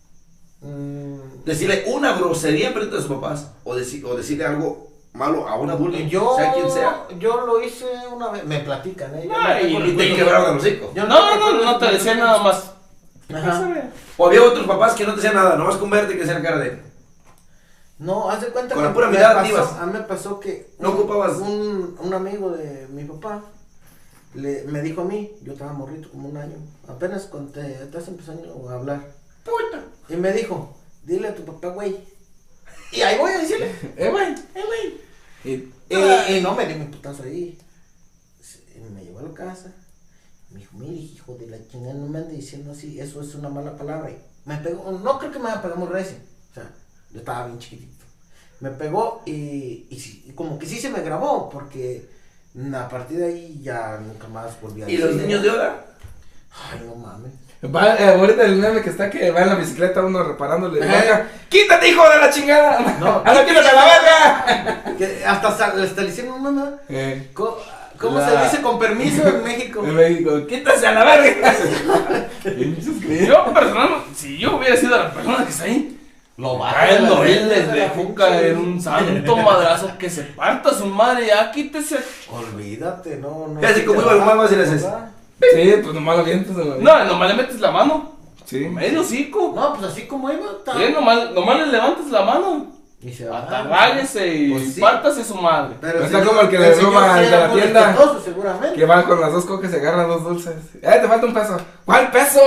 Decirle una grosería frente a sus papás o decirle algo malo a un adulto, Yo, sea quien sea. yo lo hice una vez, me platican, Yo No, no tengo y Y te recuerdo. quebraron el hocico. Yo No te decía nada más. Ajá. O había otros papás que no te decían nada, nomás con verte que sean cara de. No, haz de cuenta Con que la pura me mirada pasó- ibas. a mí me pasó que No ocupabas. un amigo de mi papá me dijo a mí, yo estaba morrito como 1 año, apenas cuando te estás empezando a hablar. Puta. Y me dijo, dile a tu papá, güey. Y ahí voy a decirle, güey. Y no me dio mi putazo ahí. Me llevó a la casa. Me dijo, mire, hijo de la chingada, no me ande diciendo así, eso es una mala palabra. Y me pegó, no creo que me haya pegado muy recio. O sea, yo estaba bien chiquitito. Me pegó y como que sí se me grabó, porque a partir de ahí ya nunca más volví a decir. ¿Y los niños de ahora? Ay, no mames. Va, ahorita el meme que está que va en la bicicleta uno reparándole. ¡Quítate, hijo de la chingada! No, ¡Quítate a la verga! Que hasta le hicieron un meme. ¿Cómo se dice con permiso en México? En México, quítase a la verga. Yo, personalmente, si yo hubiera sido la persona que está ahí, lo bailo, él les dejo caer un santo madrazo que se parta su madre, ya quítese. Olvídate, no. Casi como iba el mamá si le haces. Sí, pues nomás lo vienes. No, nomás le metes la mano. Sí. Medio hocico. No, pues así como iba. Sí, nomás le levantas la mano. Y se va. Atágállese y Pues sí. pártase su madre. Pero Está como el que le roba el de la tienda. Seguramente. Que va con las 2 cocas y se agarra 2 dulces. Te falta un peso. ¿Cuál peso?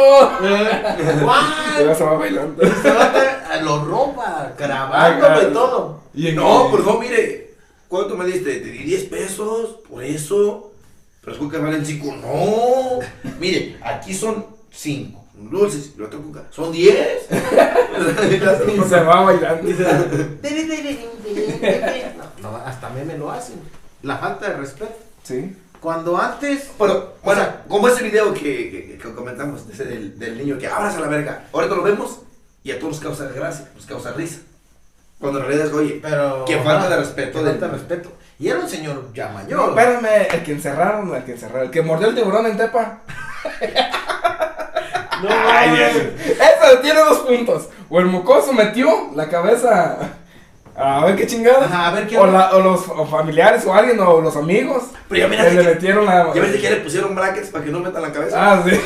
Y vas a va bailando. Lo roba, grabándolo y todo. No, por favor, mire. ¿Cuánto me diste? Te di 10 pesos por eso. Pero es que valen 5. No. Mire, aquí son 5 dulces y la otra coca. Son 10. Y se va bailando. No, hasta me lo hacen. La falta de respeto. Sí. Cuando antes. Pero, bueno, o sea, como ese video que comentamos del niño que abras a la verga. Ahorita lo vemos y a todos nos causa gracia, nos causa risa. Cuando en realidad es, oye, pero. que falta de respeto. Falta de respeto. Y era un señor ya mayor. No, espérame, el que encerraron, el que mordió el tiburón en Tepa. No, Eso tiene 2 puntos. O el mocoso metió la cabeza a ver qué chingada. Ajá, a ver qué. O los familiares o alguien o los amigos. Pero ya mira que le metieron la. ya ves que ya le pusieron brackets para que no metan la cabeza. Ah, sí.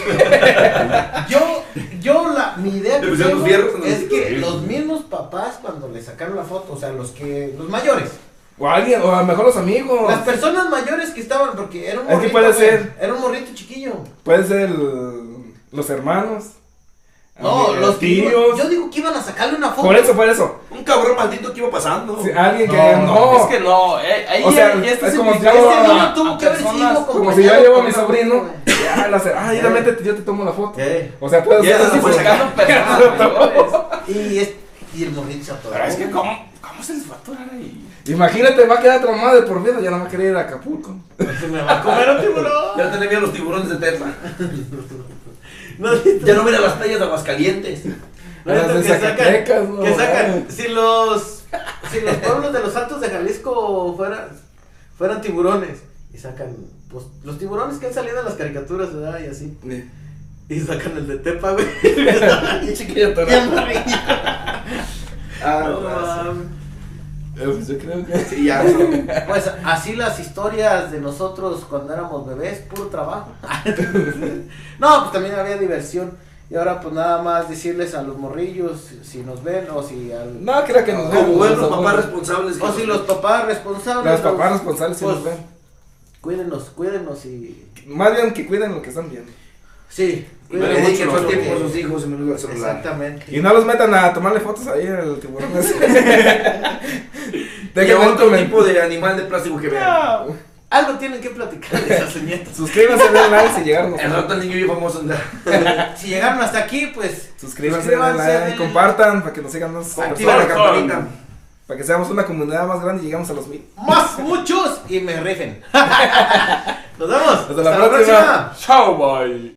Mi idea ¿Le pusieron los fierros en los es que hocico? los mismos papás cuando le sacaron la foto, o sea, los mayores, O alguien, o a lo mejor los amigos. las personas mayores que estaban, porque era un Es que morrito, puede güey, ser. era un morrito chiquillo. Puede ser los hermanos. No, los tíos. Yo digo que iban a sacarle una foto. Por eso. Un cabrón maldito que iba pasando. Sí, alguien que No, Es que no, ahí O sea, ya estás es como si implicando yo- Este niño a tuvo que haber personas sido como si yo acompañado llevo a con mi una sobrino. foto, güey. Ya métete, yo te tomo la foto. ¿Qué? O sea, puede Ya ser estás así. implicando personas mayores. Y el morrito se atoró. Pero es que, ¿cómo se les va a atorar ahí? Imagínate, va a quedar traumado de por vida, ya no va a querer ir a Acapulco. Se me va a comer un tiburón. Ya tenía miedo a los tiburones de Tepa. No, Ya no mira las playas de Aguascalientes. Las de Zacatecas, ¿no? que sacan, si los pueblos de los Altos de Jalisco fueran tiburones, y sacan, pues, los tiburones que han salido en las caricaturas, ¿verdad? Y así, y sacan el de Tepa, güey. Chiquillo Bien morrillo. Ah, Pues yo creo que. sí, ya. Pues así las historias de nosotros cuando éramos bebés, puro trabajo. No, pues también había diversión. Y ahora pues nada más decirles a los morrillos si nos ven o si No, creo que nos ven. Como buenos los papás abuelos. responsables. o si los papás responsables. Los papás responsables sí pues, nos ven. Cuídenos y Más bien que cuiden lo que están viendo. sí, Me cuídenos dediquen mucho todo el tiempo a porque- sus hijos en el celular. Exactamente. Y no los metan a tomarle fotos ahí al tiburón ese. De Déjenme otro comen- tipo de animal de plástico que vean. Algo tienen que platicar de esas señetas. Suscríbanse, den like si llegaron. El rato el niño bien famoso anda. Si llegaron hasta aquí, pues Suscríbanse, den like, denle- compartan para que nos sigan más. Activa la campanita. Para que seamos una comunidad más grande y lleguemos a los 1000. más muchos y me rifen. Nos vemos. Hasta la próxima. Chao, bye.